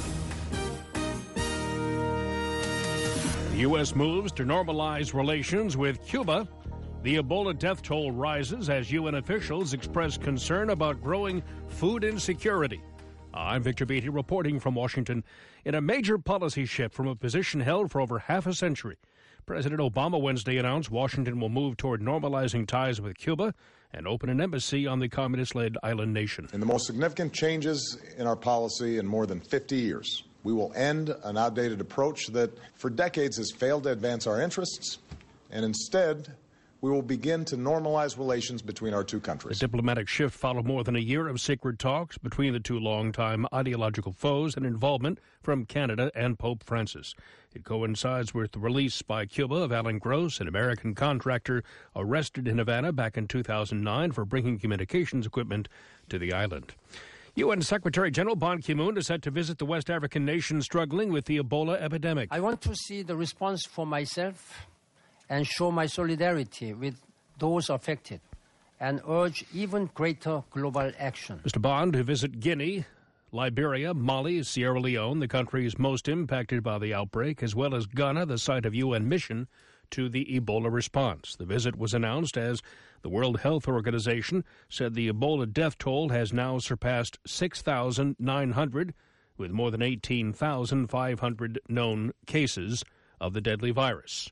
The U.S. moves to normalize relations with Cuba. The Ebola death toll rises as UN officials express concern about growing food insecurity. I'm Victor Beatty reporting from Washington. In a major policy shift from a position held for over half a century, President Obama Wednesday announced Washington will move toward normalizing ties with Cuba and open an embassy on the communist-led island nation. In the most significant changes in our policy in more than 50 years, we will end an outdated approach that for decades has failed to advance our interests, and instead we will begin to normalize relations between our two countries. The diplomatic shift followed more than a year of secret talks between the two longtime ideological foes and involvement from Canada and Pope Francis. It coincides with the release by Cuba of Alan Gross, an American contractor arrested in Havana back in 2009 for bringing communications equipment to the island. UN Secretary General Ban Ki-moon is set to visit the West African nation struggling with the Ebola epidemic. I want to see the response for myself and show my solidarity with those affected and urge even greater global action. Mr. Bond, who visit Guinea, Liberia, Mali, Sierra Leone, the countries most impacted by the outbreak, as well as Ghana, the site of UN mission to the Ebola response. The visit was announced as the World Health Organization said the Ebola death toll has now surpassed 6,900, with more than 18,500 known cases of the deadly virus.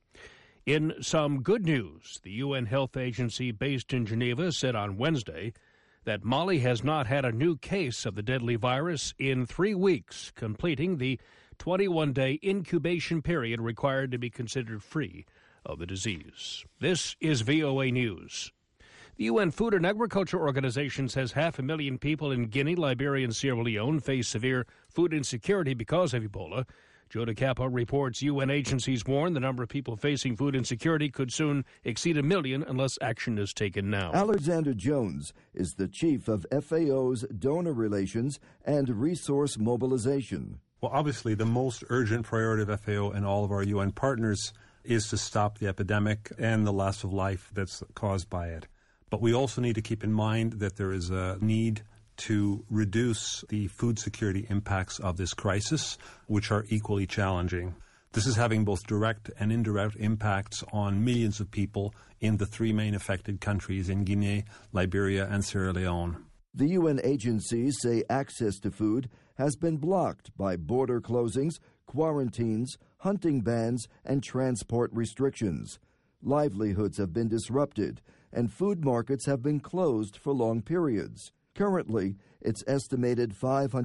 In some good news, the UN Health Agency based in Geneva said on Wednesday that Mali has not had a new case of the deadly virus in 3 weeks, completing the 21-day incubation period required to be considered free of the disease. This is VOA News. The UN Food and Agriculture Organization says 500,000 people in Guinea, Liberia, and Sierra Leone face severe food insecurity because of Ebola. Joe DeCapo reports UN agencies warn the number of people facing food insecurity could soon exceed 1 million unless action is taken now. Alexander Jones is the chief of FAO's Donor Relations and Resource Mobilization. Well, obviously, the most urgent priority of FAO and all of our UN partners is to stop the epidemic and the loss of life that's caused by it. But we also need to keep in mind that there is a need to reduce the food security impacts of this crisis, which are equally challenging. This is having both direct and indirect impacts on millions of people in the 3 main affected countries in Guinea, Liberia, and Sierra Leone. The UN agencies say access to food has been blocked by border closings, quarantines, hunting bans, and transport restrictions. Livelihoods have been disrupted, and food markets have been closed for long periods. Currently, it's estimated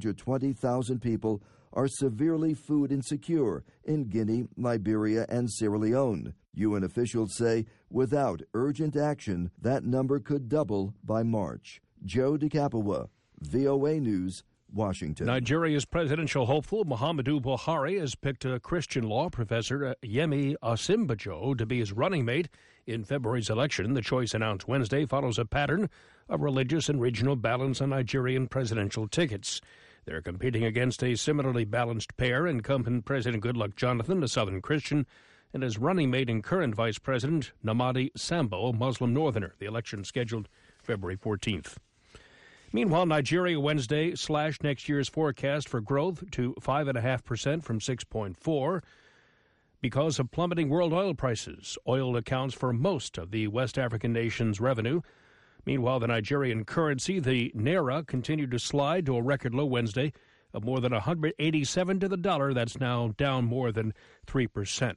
520,000 people are severely food insecure in Guinea, Liberia, and Sierra Leone. UN officials say without urgent action, that number could double by March. Joe DeCapua, VOA News, Washington. Nigeria's presidential hopeful Muhammadu Buhari has picked a Christian law professor, Yemi Osinbajo, to be his running mate in February's election. The choice announced Wednesday follows a pattern of religious and regional balance on Nigerian presidential tickets. They're competing against a similarly balanced pair, incumbent President Goodluck Jonathan, a Southern Christian, and his running mate and current Vice President Namadi Sambo, a Muslim Northerner. The election scheduled February 14th. Meanwhile, Nigeria Wednesday slashed next year's forecast for growth to 5.5% from 6.4% because of plummeting world oil prices. Oil accounts for most of the West African nation's revenue. Meanwhile, the Nigerian currency, the Naira, continued to slide to a record low Wednesday of more than 187 to the dollar. That's now down more than 3%.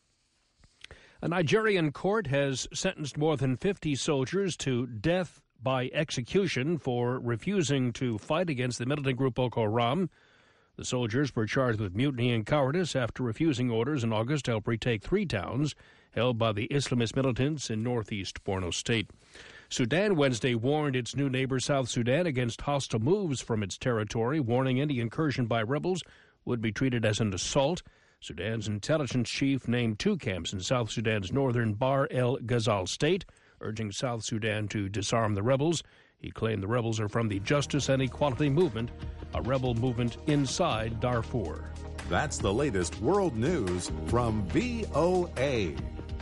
A Nigerian court has sentenced more than 50 soldiers to death by execution for refusing to fight against the militant group Boko Haram. The soldiers were charged with mutiny and cowardice after refusing orders in August to help retake 3 towns held by the Islamist militants in northeast Borno State. Sudan Wednesday warned its new neighbor South Sudan against hostile moves from its territory, warning any incursion by rebels would be treated as an assault. Sudan's intelligence chief named 2 camps in South Sudan's northern Bahr el Ghazal state, urging South Sudan to disarm the rebels. He claimed the rebels are from the Justice and Equality Movement, a rebel movement inside Darfur. That's the latest world news from VOA.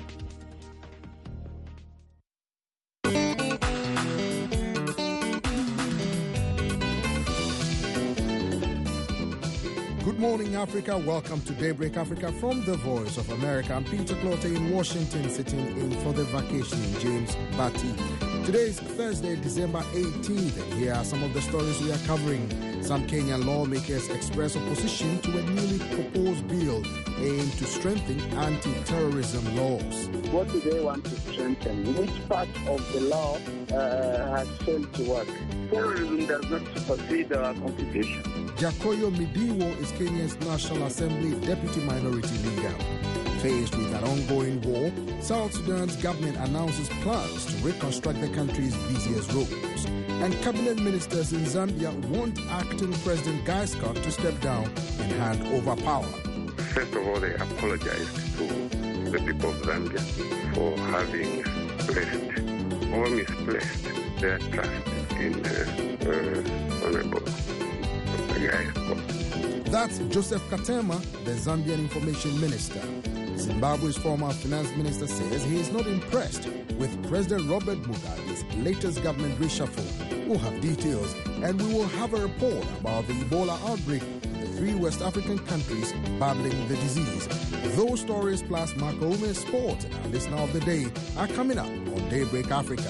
Good morning, Africa. Welcome to Daybreak Africa from the Voice of America. I'm Peter Clotte in Washington, sitting in for the vacationing James Batty. Today is Thursday, December 18th, and here are some of the stories we are covering. Some Kenyan lawmakers express opposition to a newly proposed bill aimed to strengthen anti-terrorism laws. What do they want to strengthen? Which part of the law has failed to work? Terrorism does not supersede our constitution. Jakoyo Midiwo is Kenya's National Assembly Deputy Minority Leader. Faced with an ongoing war, South Sudan's government announces plans to reconstruct the country's busiest roads. And cabinet ministers in Zambia want acting President Guy Scott to step down and hand over power. First of all, they apologized to the people of Zambia for having placed or misplaced their trust in Honorable Guy Scott. That's Joseph Katema, the Zambian information minister. Zimbabwe's former finance minister says he is not impressed with President Robert Mugabe's latest government reshuffle. We'll have details, and we will have a report about the Ebola outbreak in the 3 West African countries battling the disease. Those stories plus Marco Ume's sports and our listener of the day are coming up on Daybreak Africa.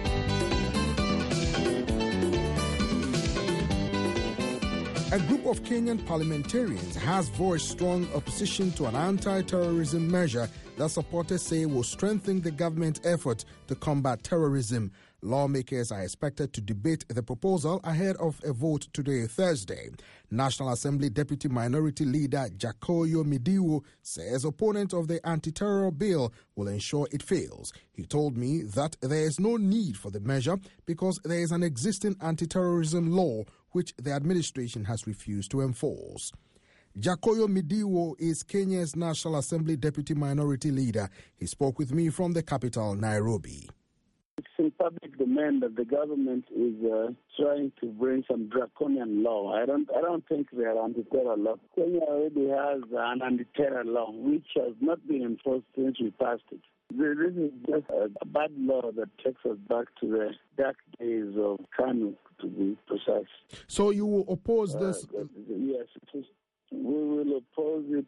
A group of Kenyan parliamentarians has voiced strong opposition to an anti-terrorism measure that supporters say will strengthen the government's effort to combat terrorism. Lawmakers are expected to debate the proposal ahead of a vote today, Thursday. National Assembly Deputy Minority Leader Jakoyo Midiwo says opponents of the anti-terror bill will ensure it fails. He told me that there is no need for the measure because there is an existing anti-terrorism law which the administration has refused to enforce. Jakoyo Midiwo is Kenya's National Assembly Deputy Minority Leader. He spoke with me from the capital, Nairobi. It's in public domain that the government is trying to bring some draconian law. I don't think they are anti-terror law. Kenya already has an anti-terror law which has not been enforced since we passed it. This is just a bad law that takes us back to the dark days of KANU, to be precise. So you will oppose this? Yes, we will oppose it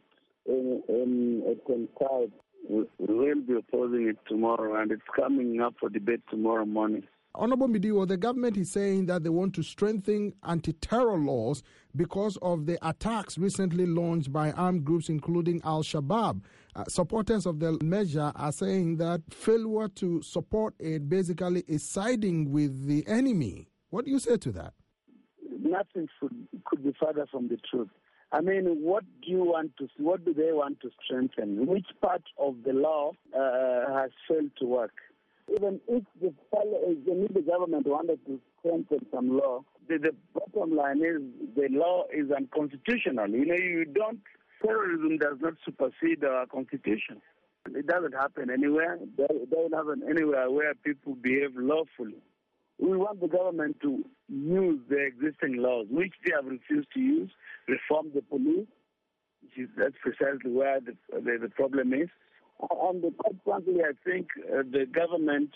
in a concert. We will be opposing it tomorrow, and it's coming up for debate tomorrow morning. Honorable Midiwo, the government is saying that they want to strengthen anti-terror laws because of the attacks recently launched by armed groups, including Al-Shabaab. Supporters of the measure are saying that failure to support it basically is siding with the enemy. What do you say to that? Nothing could be further from the truth. I mean, what do they want to strengthen? Which part of the law has failed to work? Even if the government wanted to strengthen some law, the bottom line is the law is unconstitutional. Terrorism does not supersede our constitution. It doesn't happen anywhere. It doesn't happen anywhere where people behave lawfully. We want the government to use the existing laws, which they have refused to use, reform the police. That's precisely where the problem is. And quite frankly, I think the government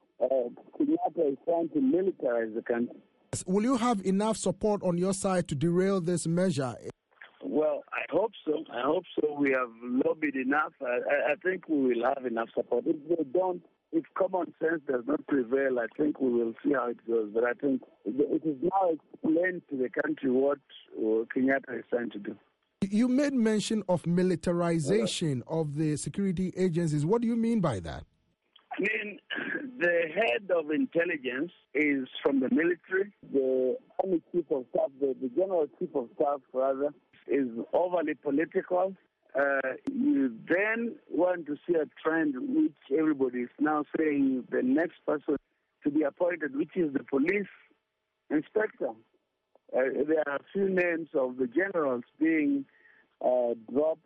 is trying to militarize the country. Will you have enough support on your side to derail this measure? Well, I hope so. We have lobbied enough. I think we will have enough support. If they don't, if common sense does not prevail, I think we will see how it goes. But I think it is now explained to the country what Kenyatta is trying to do. You made mention of militarization of the security agencies. What do you mean by that? I mean, the head of intelligence is from the military. The army chief of staff, the general chief of staff, rather, is overly political. You then want to see a trend which everybody is now saying the next person to be appointed, which is the police inspector. There are a few names of the generals being dropped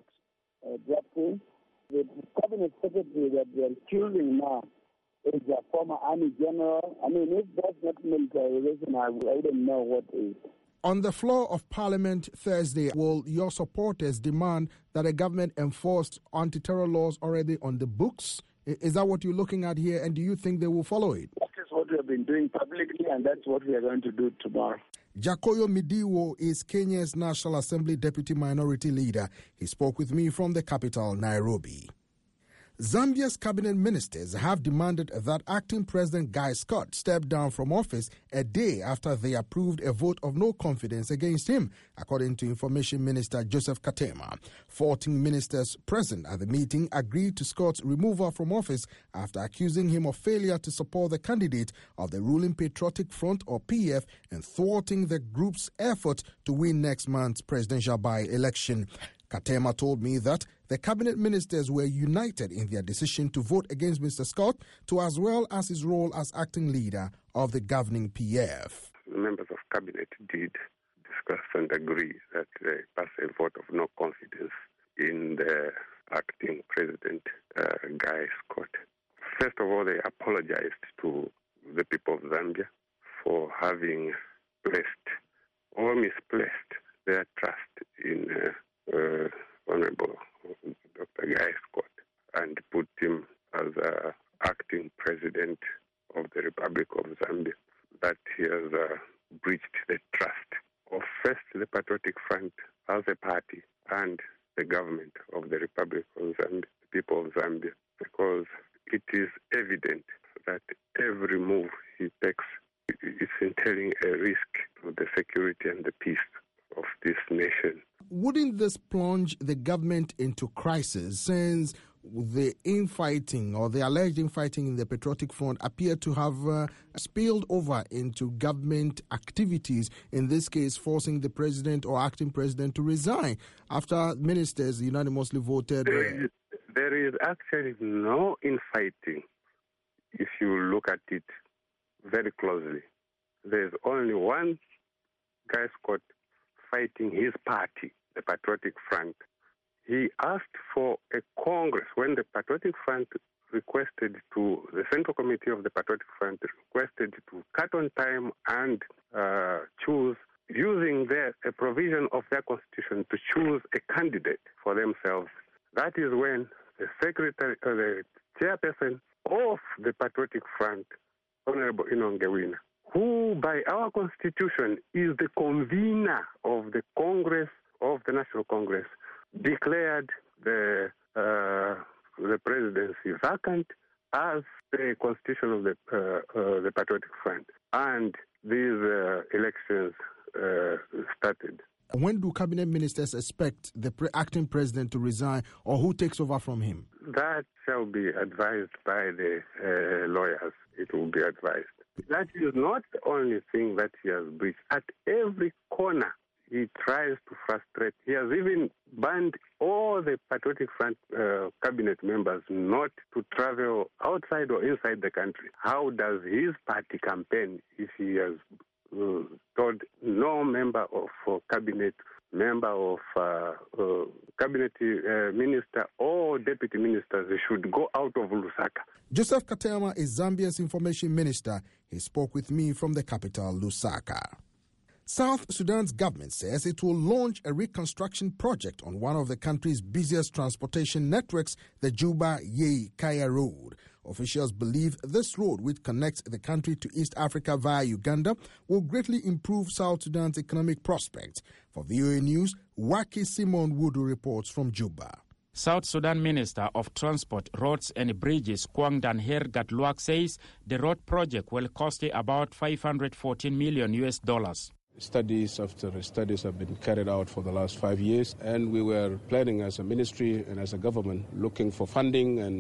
in. The cabinet secretary that they are choosing now is a former army general. I mean, if that's not militarization, I wouldn't know what is. On the floor of Parliament Thursday, will your supporters demand that the government enforce anti-terror laws already on the books? Is that what you're looking at here, and do you think they will follow it? That is what we have been doing publicly, and that's what we are going to do tomorrow. Jakoyo Midiwo is Kenya's National Assembly Deputy Minority Leader. He spoke with me from the capital, Nairobi. Zambia's cabinet ministers have demanded that acting President Guy Scott step down from office a day after they approved a vote of no confidence against him, according to Information Minister Joseph Katema. 14 ministers present at the meeting agreed to Scott's removal from office after accusing him of failure to support the candidate of the ruling Patriotic Front, or PF, and thwarting the group's effort to win next month's presidential by-election. Katema told me that the cabinet ministers were united in their decision to vote against Mr. Scott, as well as his role as acting leader of the governing PF. The members of cabinet did discuss and agree that they pass a vote of no confidence in the acting president, Guy Scott. First of all, they apologized to the people of Zambia for having placed or misplaced their trust in Honorable Dr. Guy Scott and put him as acting president of the Republic of Zambia. That he has breached the trust of first the Patriotic Front as a party and the government of the Republic of Zambia, the people of Zambia, because it is evident that every move he takes is entailing a risk to the security and the peace of this nation. Wouldn't this plunge the government into crisis, since the infighting or the alleged infighting in the Patriotic Front appear to have spilled over into government activities, in this case forcing the president or acting president to resign after ministers unanimously voted? There is actually no infighting if you look at it very closely. There's only one Guy Scott fighting his party, the Patriotic Front. He asked for a Congress when the Patriotic Front requested to, the Central Committee of the Patriotic Front requested to cut on time and choose, using a provision of their constitution to choose a candidate for themselves. That is when the secretary, the chairperson of the Patriotic Front, Honorable Inongewina, who by our constitution is the convener of the Congress, of the National Congress, declared the presidency vacant as the constitution of the Patriotic Front. And these elections started. When do cabinet ministers expect the acting president to resign, or who takes over from him? That shall be advised by the lawyers. It will be advised. That is not the only thing that he has breached. At every corner, he tries to frustrate. He has even banned all the Patriotic Front cabinet members not to travel outside or inside the country. How does his party campaign if he has told no member of cabinet, member of cabinet minister or deputy ministers, they should go out of Lusaka? Joseph Katema is Zambia's information minister. He spoke with me from the capital, Lusaka. South Sudan's government says it will launch a reconstruction project on one of the country's busiest transportation networks, the Juba-Yei-Kaya Road. Officials believe this road, which connects the country to East Africa via Uganda, will greatly improve South Sudan's economic prospects. For VOA News, Waki Simon Wudu reports from Juba. South Sudan Minister of Transport, Roads and Bridges, Kwang Danher Gatluak, says the road project will cost about $514 million. Studies after studies have been carried out for the last 5 years, and we were planning as a ministry and as a government looking for funding and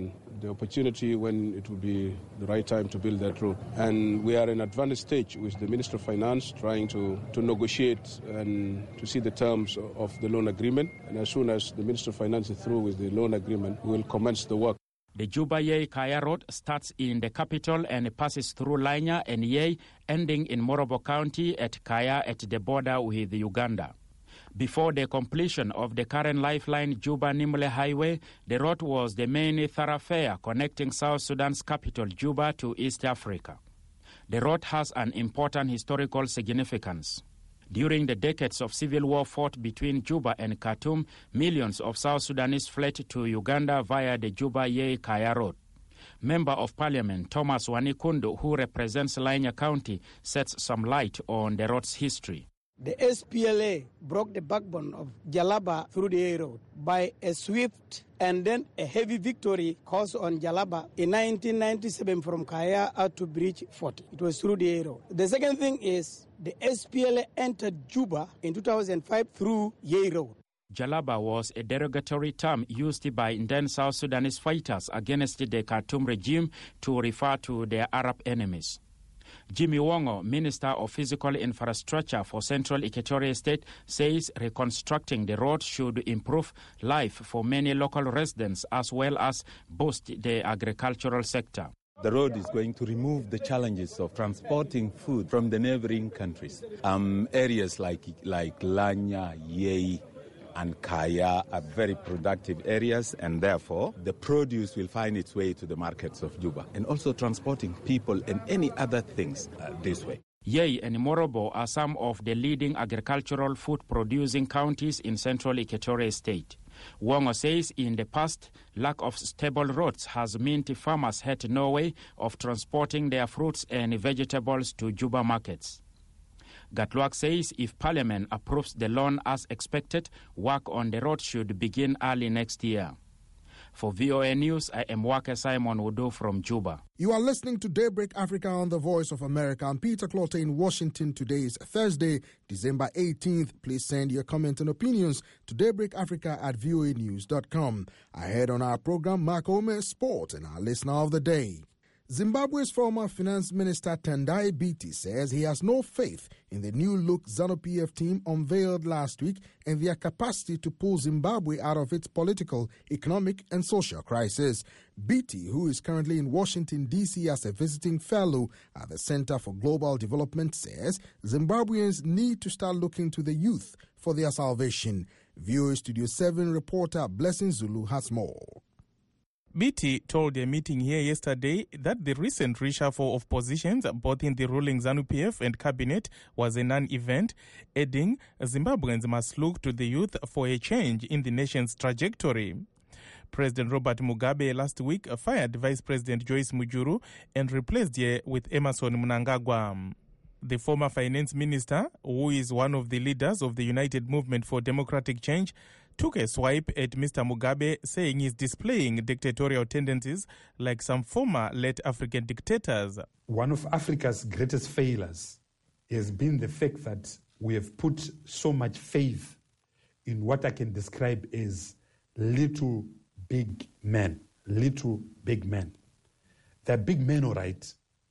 the opportunity when it will be the right time to build that road. And we are in advanced stage with the Minister of Finance trying to negotiate and to see the terms of the loan agreement. And as soon as the Minister of Finance is through with the loan agreement, we will commence the work. The Juba-Yei Kaya Road starts in the capital and passes through Lanya and Yei, ending in Morobo County at Kaya at the border with Uganda. Before the completion of the current Lifeline Juba-Nimule Highway, the road was the main thoroughfare connecting South Sudan's capital Juba to East Africa. The road has an important historical significance. During the decades of civil war fought between Juba and Khartoum, millions of South Sudanese fled to Uganda via the Juba-Yei Kaya Road. Member of Parliament Thomas Wanikundu, who represents Lanya County, sets some light on the road's history. The SPLA broke the backbone of Jalaba through the Yei Road by a swift and then a heavy victory caused on Jalaba in 1997 from Kaya out to Bridge 40. It was through the Yei Road. The second thing is the SPLA entered Juba in 2005 through Yei Road. Jalaba was a derogatory term used by then South Sudanese fighters against the Khartoum regime to refer to their Arab enemies. Jimmy Wongo, Minister of Physical Infrastructure for Central Equatoria State, says reconstructing the road should improve life for many local residents as well as boost the agricultural sector. The road is going to remove the challenges of transporting food from the neighboring countries. Areas like Lanya, Yei, and Kaya are very productive areas, and therefore the produce will find its way to the markets of Juba, and also transporting people and any other things this way. Yei and Morobo are some of the leading agricultural food-producing counties in Central Equatoria State. Wongo says in the past, lack of stable roads has meant farmers had no way of transporting their fruits and vegetables to Juba markets. Gatluak says if Parliament approves the loan as expected, work on the road should begin early next year. For VOA News, I am Wake Simon Wudu from Juba. You are listening to Daybreak Africa on the Voice of America. I'm Peter Clotter in Washington. Today is Thursday, December 18th. Please send your comments and opinions to daybreakafrica@voanews.com. Ahead on our program, Mark Omer Sport and our listener of the day. Zimbabwe's former finance minister Tendai Biti says he has no faith in the new-look ZANU-PF team unveiled last week and their capacity to pull Zimbabwe out of its political, economic and social crisis. Biti, who is currently in Washington, D.C. as a visiting fellow at the Center for Global Development, says Zimbabweans need to start looking to the youth for their salvation. VOA Studio 7 reporter Blessing Zulu has more. Biti told a meeting here yesterday that the recent reshuffle of positions, both in the ruling ZANU-PF and cabinet, was a non-event, adding Zimbabweans must look to the youth for a change in the nation's trajectory. President Robert Mugabe last week fired Vice President Joyce Mujuru and replaced her with Emerson Mnangagwa. The former finance minister, who is one of the leaders of the United Movement for Democratic Change, took a swipe at Mr. Mugabe, saying he's displaying dictatorial tendencies like some former late African dictators. One of Africa's greatest failures has been the fact that we have put so much faith in what I can describe as little big men. Little big men. They're big men, all right.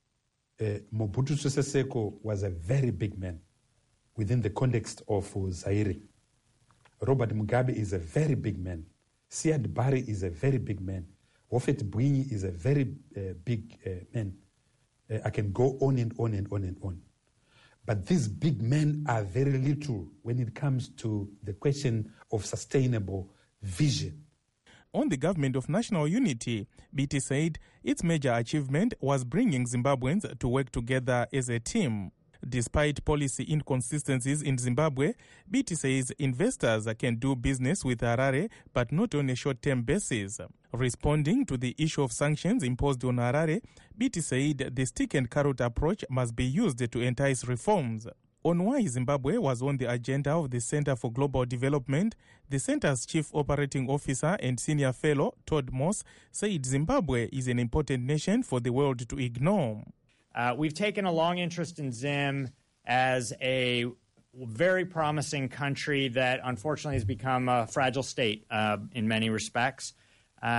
Mobutu Sese Seko was a very big man within the context of Zaire. Robert Mugabe is a very big man. Siad Barre is a very big man. Wofet Bwinyi is a very big man. I can go on and on and on and on. But these big men are very little when it comes to the question of sustainable vision. On the government of national unity, Biti said its major achievement was bringing Zimbabweans to work together as a team. Despite policy inconsistencies in Zimbabwe, Biti says investors can do business with Harare, but not on a short-term basis. Responding to the issue of sanctions imposed on Harare, Biti said the stick and carrot approach must be used to entice reforms. On why Zimbabwe was on the agenda of the Center for Global Development, the center's chief operating officer and senior fellow, Todd Moss, said Zimbabwe is an important nation for the world to ignore. We've taken a long interest in Zim as a very promising country that unfortunately has become a fragile state in many respects.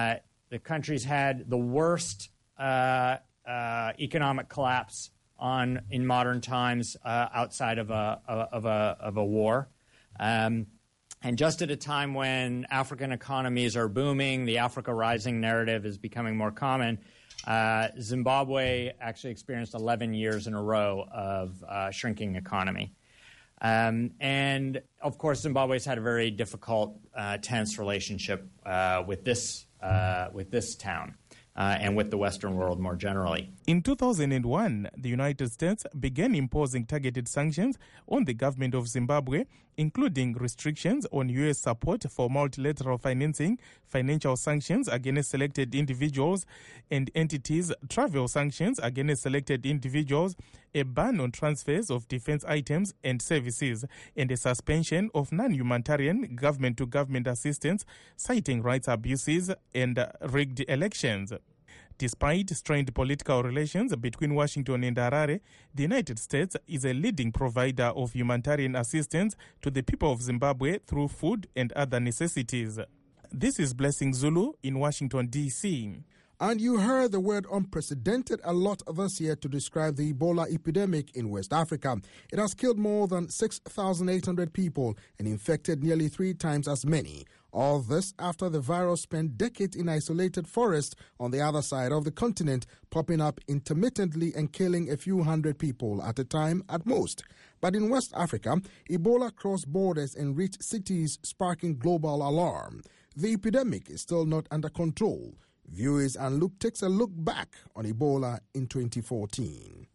the country's had the worst economic collapse in modern times outside of a war. And just at a time when African economies are booming, the Africa Rising narrative is becoming more common, Zimbabwe actually experienced 11 years in a row of shrinking economy. And, of course, Zimbabwe's had a very difficult, tense relationship with this town. And with the Western world more generally. In 2001, the United States began imposing targeted sanctions on the government of Zimbabwe, including restrictions on U.S. support for multilateral financing, financial sanctions against selected individuals and entities, travel sanctions against selected individuals, a ban on transfers of defense items and services, and a suspension of non-humanitarian government-to-government assistance, citing rights abuses and rigged elections. Despite strained political relations between Washington and Harare, the United States is a leading provider of humanitarian assistance to the people of Zimbabwe through food and other necessities. This is Blessing Zulu in Washington, D.C. And you heard the word unprecedented a lot this year to describe the Ebola epidemic in West Africa. It has killed more than 6,800 people and infected nearly 3 times as many. All this after the virus spent decades in isolated forests on the other side of the continent, popping up intermittently and killing a few hundred people at a time at most. But in West Africa, Ebola crossed borders and reached cities, sparking global alarm. The epidemic is still not under control. Viewers and Look takes a look back on Ebola in 2014.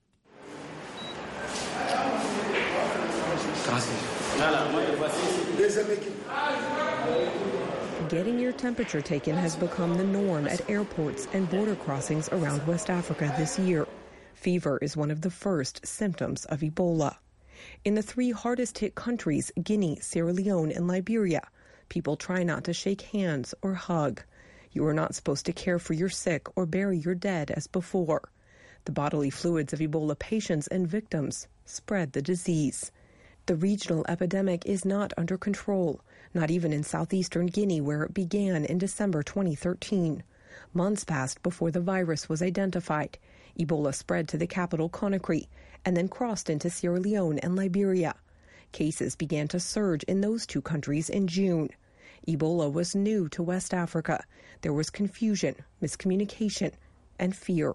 Getting your temperature taken has become the norm at airports and border crossings around West Africa this year. Fever is one of the first symptoms of Ebola. In the 3 hardest-hit countries, Guinea, Sierra Leone, and Liberia, people try not to shake hands or hug. You are not supposed to care for your sick or bury your dead as before. The bodily fluids of Ebola patients and victims spread the disease. The regional epidemic is not under control, not even in southeastern Guinea, where it began in December 2013. Months passed before the virus was identified. Ebola spread to the capital, Conakry, and then crossed into Sierra Leone and Liberia. Cases began to surge in those 2 countries in June. Ebola was new to West Africa. There was confusion, miscommunication, and fear.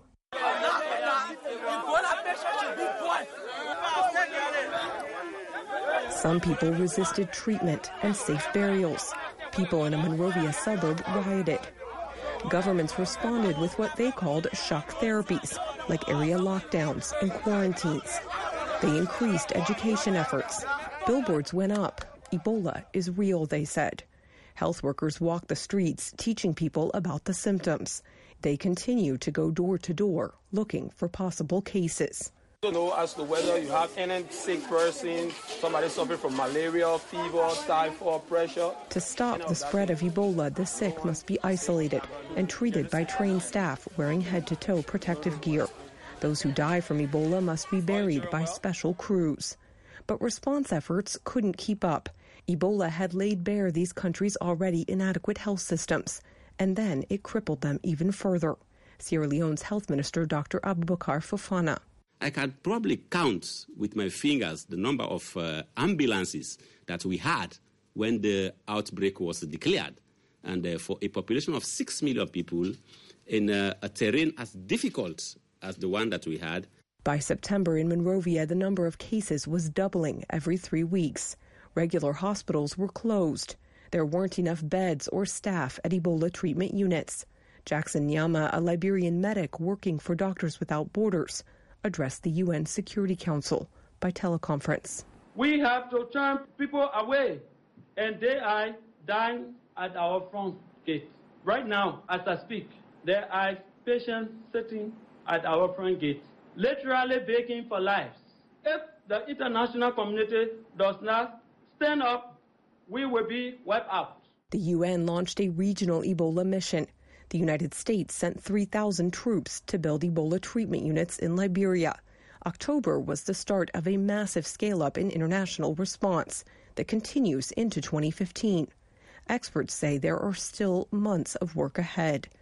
Some people resisted treatment and safe burials. People in a Monrovia suburb rioted. Governments responded with what they called shock therapies, like area lockdowns and quarantines. They increased education efforts. Billboards went up. Ebola is real, they said. Health workers walked the streets, teaching people about the symptoms. They continue to go door to door, looking for possible cases. Don't know as to whether you have any sick person, somebody suffering from malaria, fever, typhoid, pressure. To stop the spread of Ebola, the sick must be isolated and treated by trained staff wearing head-to-toe protective gear. Those who die from Ebola must be buried by special crews. But response efforts couldn't keep up. Ebola had laid bare these countries' already inadequate health systems, and then it crippled them even further. Sierra Leone's health minister, Dr. Abubakar Fofana. I can probably count with my fingers the number of ambulances that we had when the outbreak was declared. And for a population of 6 million people in a terrain as difficult as the one that we had. By September in Monrovia, the number of cases was doubling every 3 weeks. Regular hospitals were closed. There weren't enough beds or staff at Ebola treatment units. Jackson Nyama, a Liberian medic working for Doctors Without Borders, addressed the UN Security Council by teleconference. We have to turn people away, and they are dying at our front gate. Right now, as I speak, there are patients sitting at our front gate, literally begging for lives. If the international community does not stand up, we will be wiped out. The UN launched a regional Ebola mission. The United States sent 3,000 troops to build Ebola treatment units in Liberia. October was the start of a massive scale-up in international response that continues into 2015. Experts say there are still months of work ahead.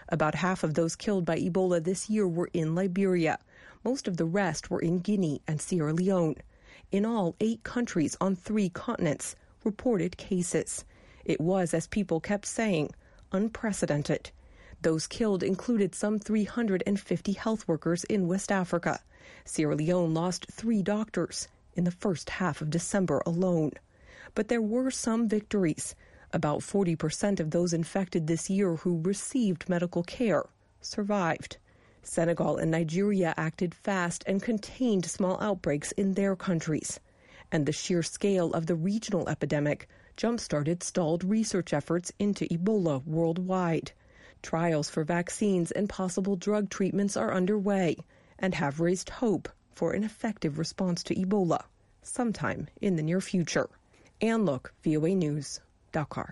About half of those killed by Ebola this year were in Liberia. Most of the rest were in Guinea and Sierra Leone. In all, 8 countries on 3 continents reported cases. It was, as people kept saying, unprecedented. Those killed included some 350 health workers in West Africa. Sierra Leone lost 3 doctors in the first half of December alone. But there were some victories. About 40% of those infected this year who received medical care survived. Senegal and Nigeria acted fast and contained small outbreaks in their countries. And the sheer scale of the regional epidemic jump-started stalled research efforts into Ebola worldwide. Trials for vaccines and possible drug treatments are underway and have raised hope for an effective response to Ebola sometime in the near future. Ann Look, VOA News, Dakar.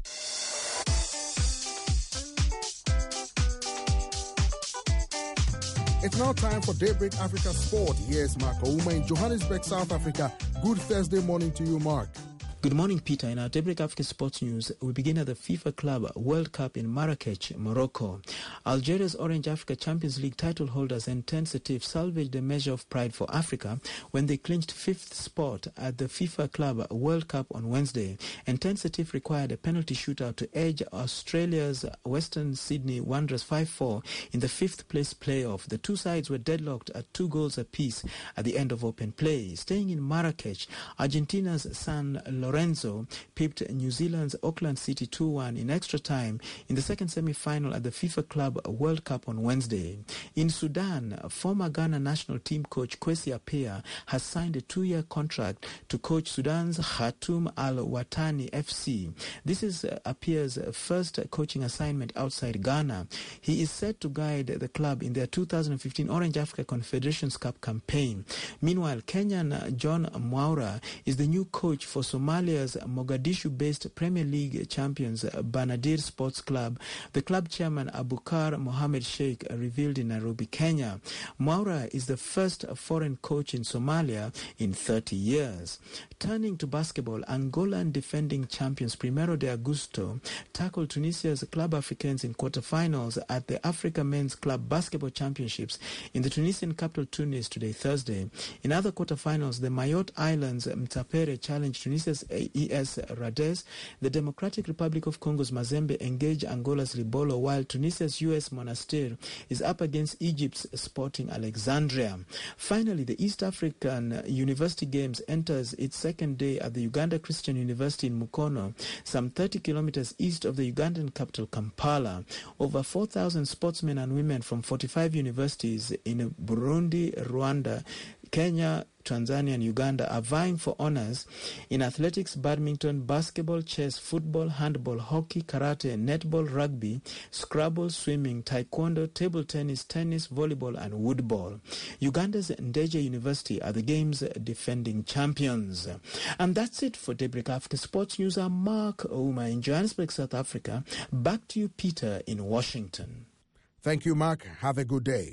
It's now time for Daybreak Africa Sport. Here's Mark Ouma in Johannesburg, South Africa. Good Thursday morning to you, Mark. Good morning, Peter. In our Daybreak Africa Sports News, we begin at the FIFA Club World Cup in Marrakech, Morocco. Algeria's Orange Africa Champions League title holders and Tensitive salvaged a measure of pride for Africa when they clinched 5th spot at the FIFA Club World Cup on Wednesday. And Tensitive required a penalty shootout to edge Australia's Western Sydney Wanderers 5-4 in the 5th place playoff. The two sides were deadlocked at 2 goals apiece at the end of open play. Staying in Marrakech, Argentina's San Lorenzo pipped New Zealand's Auckland City 2-1 in extra time in the second semi-final at the FIFA Club World Cup on Wednesday. In Sudan, former Ghana national team coach Kwesi Appiah has signed a 2-year contract to coach Sudan's Khartoum Al-Watani FC. This is Appiah's first coaching assignment outside Ghana. He is set to guide the club in their 2015 Orange Africa Confederations Cup campaign. Meanwhile, Kenyan John Mwaura is the new coach for Somalia's Mogadishu-based Premier League champions Banadir Sports Club. The club chairman Abukar Mohamed Sheikh revealed in Nairobi, Kenya. Mwaura is the first foreign coach in Somalia in 30 years. Turning to basketball, Angolan defending champions Primero de Agosto tackled Tunisia's Club Africains in quarterfinals at the Africa Men's Club Basketball Championships in the Tunisian capital Tunis today, Thursday. In other quarterfinals, the Mayotte Islands Mtapere challenged Tunisia's ES Rades. The Democratic Republic of Congo's Mazembe engaged Angola's Libolo, while Tunisia's US Monastir is up against Egypt's Sporting Alexandria. Finally, the East African University Games enters its second day at the Uganda Christian University in Mukono, some 30 kilometers east of the Ugandan capital Kampala. Over 4,000 sportsmen and women from 45 universities in Burundi, Rwanda, Kenya, Tanzania and Uganda are vying for honors in athletics, badminton, basketball, chess, football, handball, hockey, karate, netball, rugby, Scrabble, swimming, taekwondo, table tennis, volleyball and woodball. Uganda's Ndeje University are the game's defending champions. And that's it for Daybreak Africa Sports News. I'm Mark Ouma in Johannesburg, South Africa. Back to you, Peter, in Washington. Thank you, Mark. Have a good day.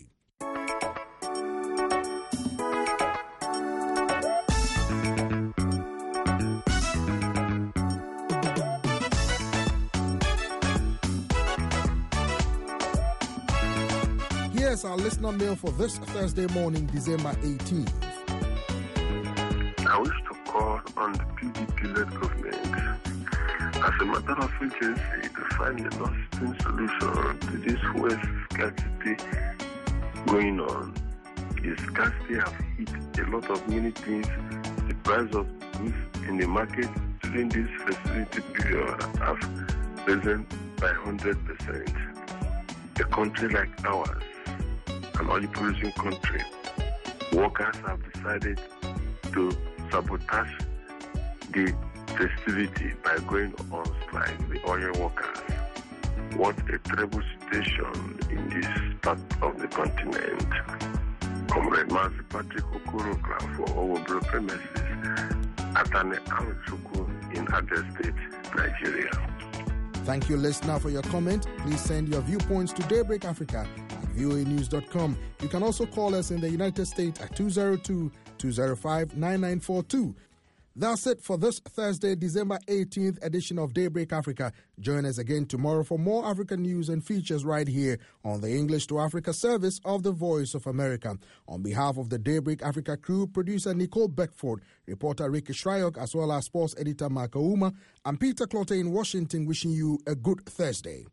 Here's our listener mail for this Thursday morning, December 18th. I wish to call on the PDP-led government as a matter of urgency to find a lasting solution to this fuel scarcity going on. The scarcity has hit a lot of many things. The price of goods in the market during this festivity period have risen by 100%. A country like ours, an oil-producing country, workers have decided to sabotage the festivity by going on strike, the oil workers. What a terrible situation in this part of the continent. Comrade Master Patrick Okorokla for Owobro premises at an Aochuku in Abia State, Nigeria. Thank you, listener, for your comment. Please send your viewpoints to Daybreak Africa at voanews.com. You can also call us in the United States at 202-205-9942. That's it for this Thursday, December 18th edition of Daybreak Africa. Join us again tomorrow for more African news and features right here on the English to Africa service of the Voice of America. On behalf of the Daybreak Africa crew, producer Nicole Beckford, reporter Ricky Shryock, as well as sports editor Mark Ouma, I'm Peter Clottey in Washington wishing you a good Thursday.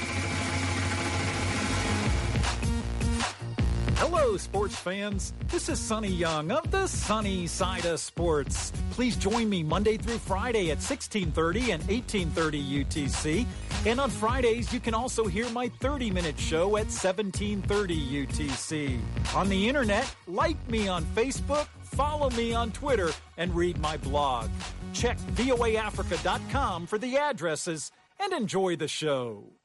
Hello, sports fans. This is Sonny Young of the Sunny Side of Sports. Please join me Monday through Friday at 16:30 and 18:30 UTC. And on Fridays, you can also hear my 30-minute show at 17:30 UTC. On the internet, like me on Facebook, follow me on Twitter, and read my blog. Check voaafrica.com for the addresses and enjoy the show.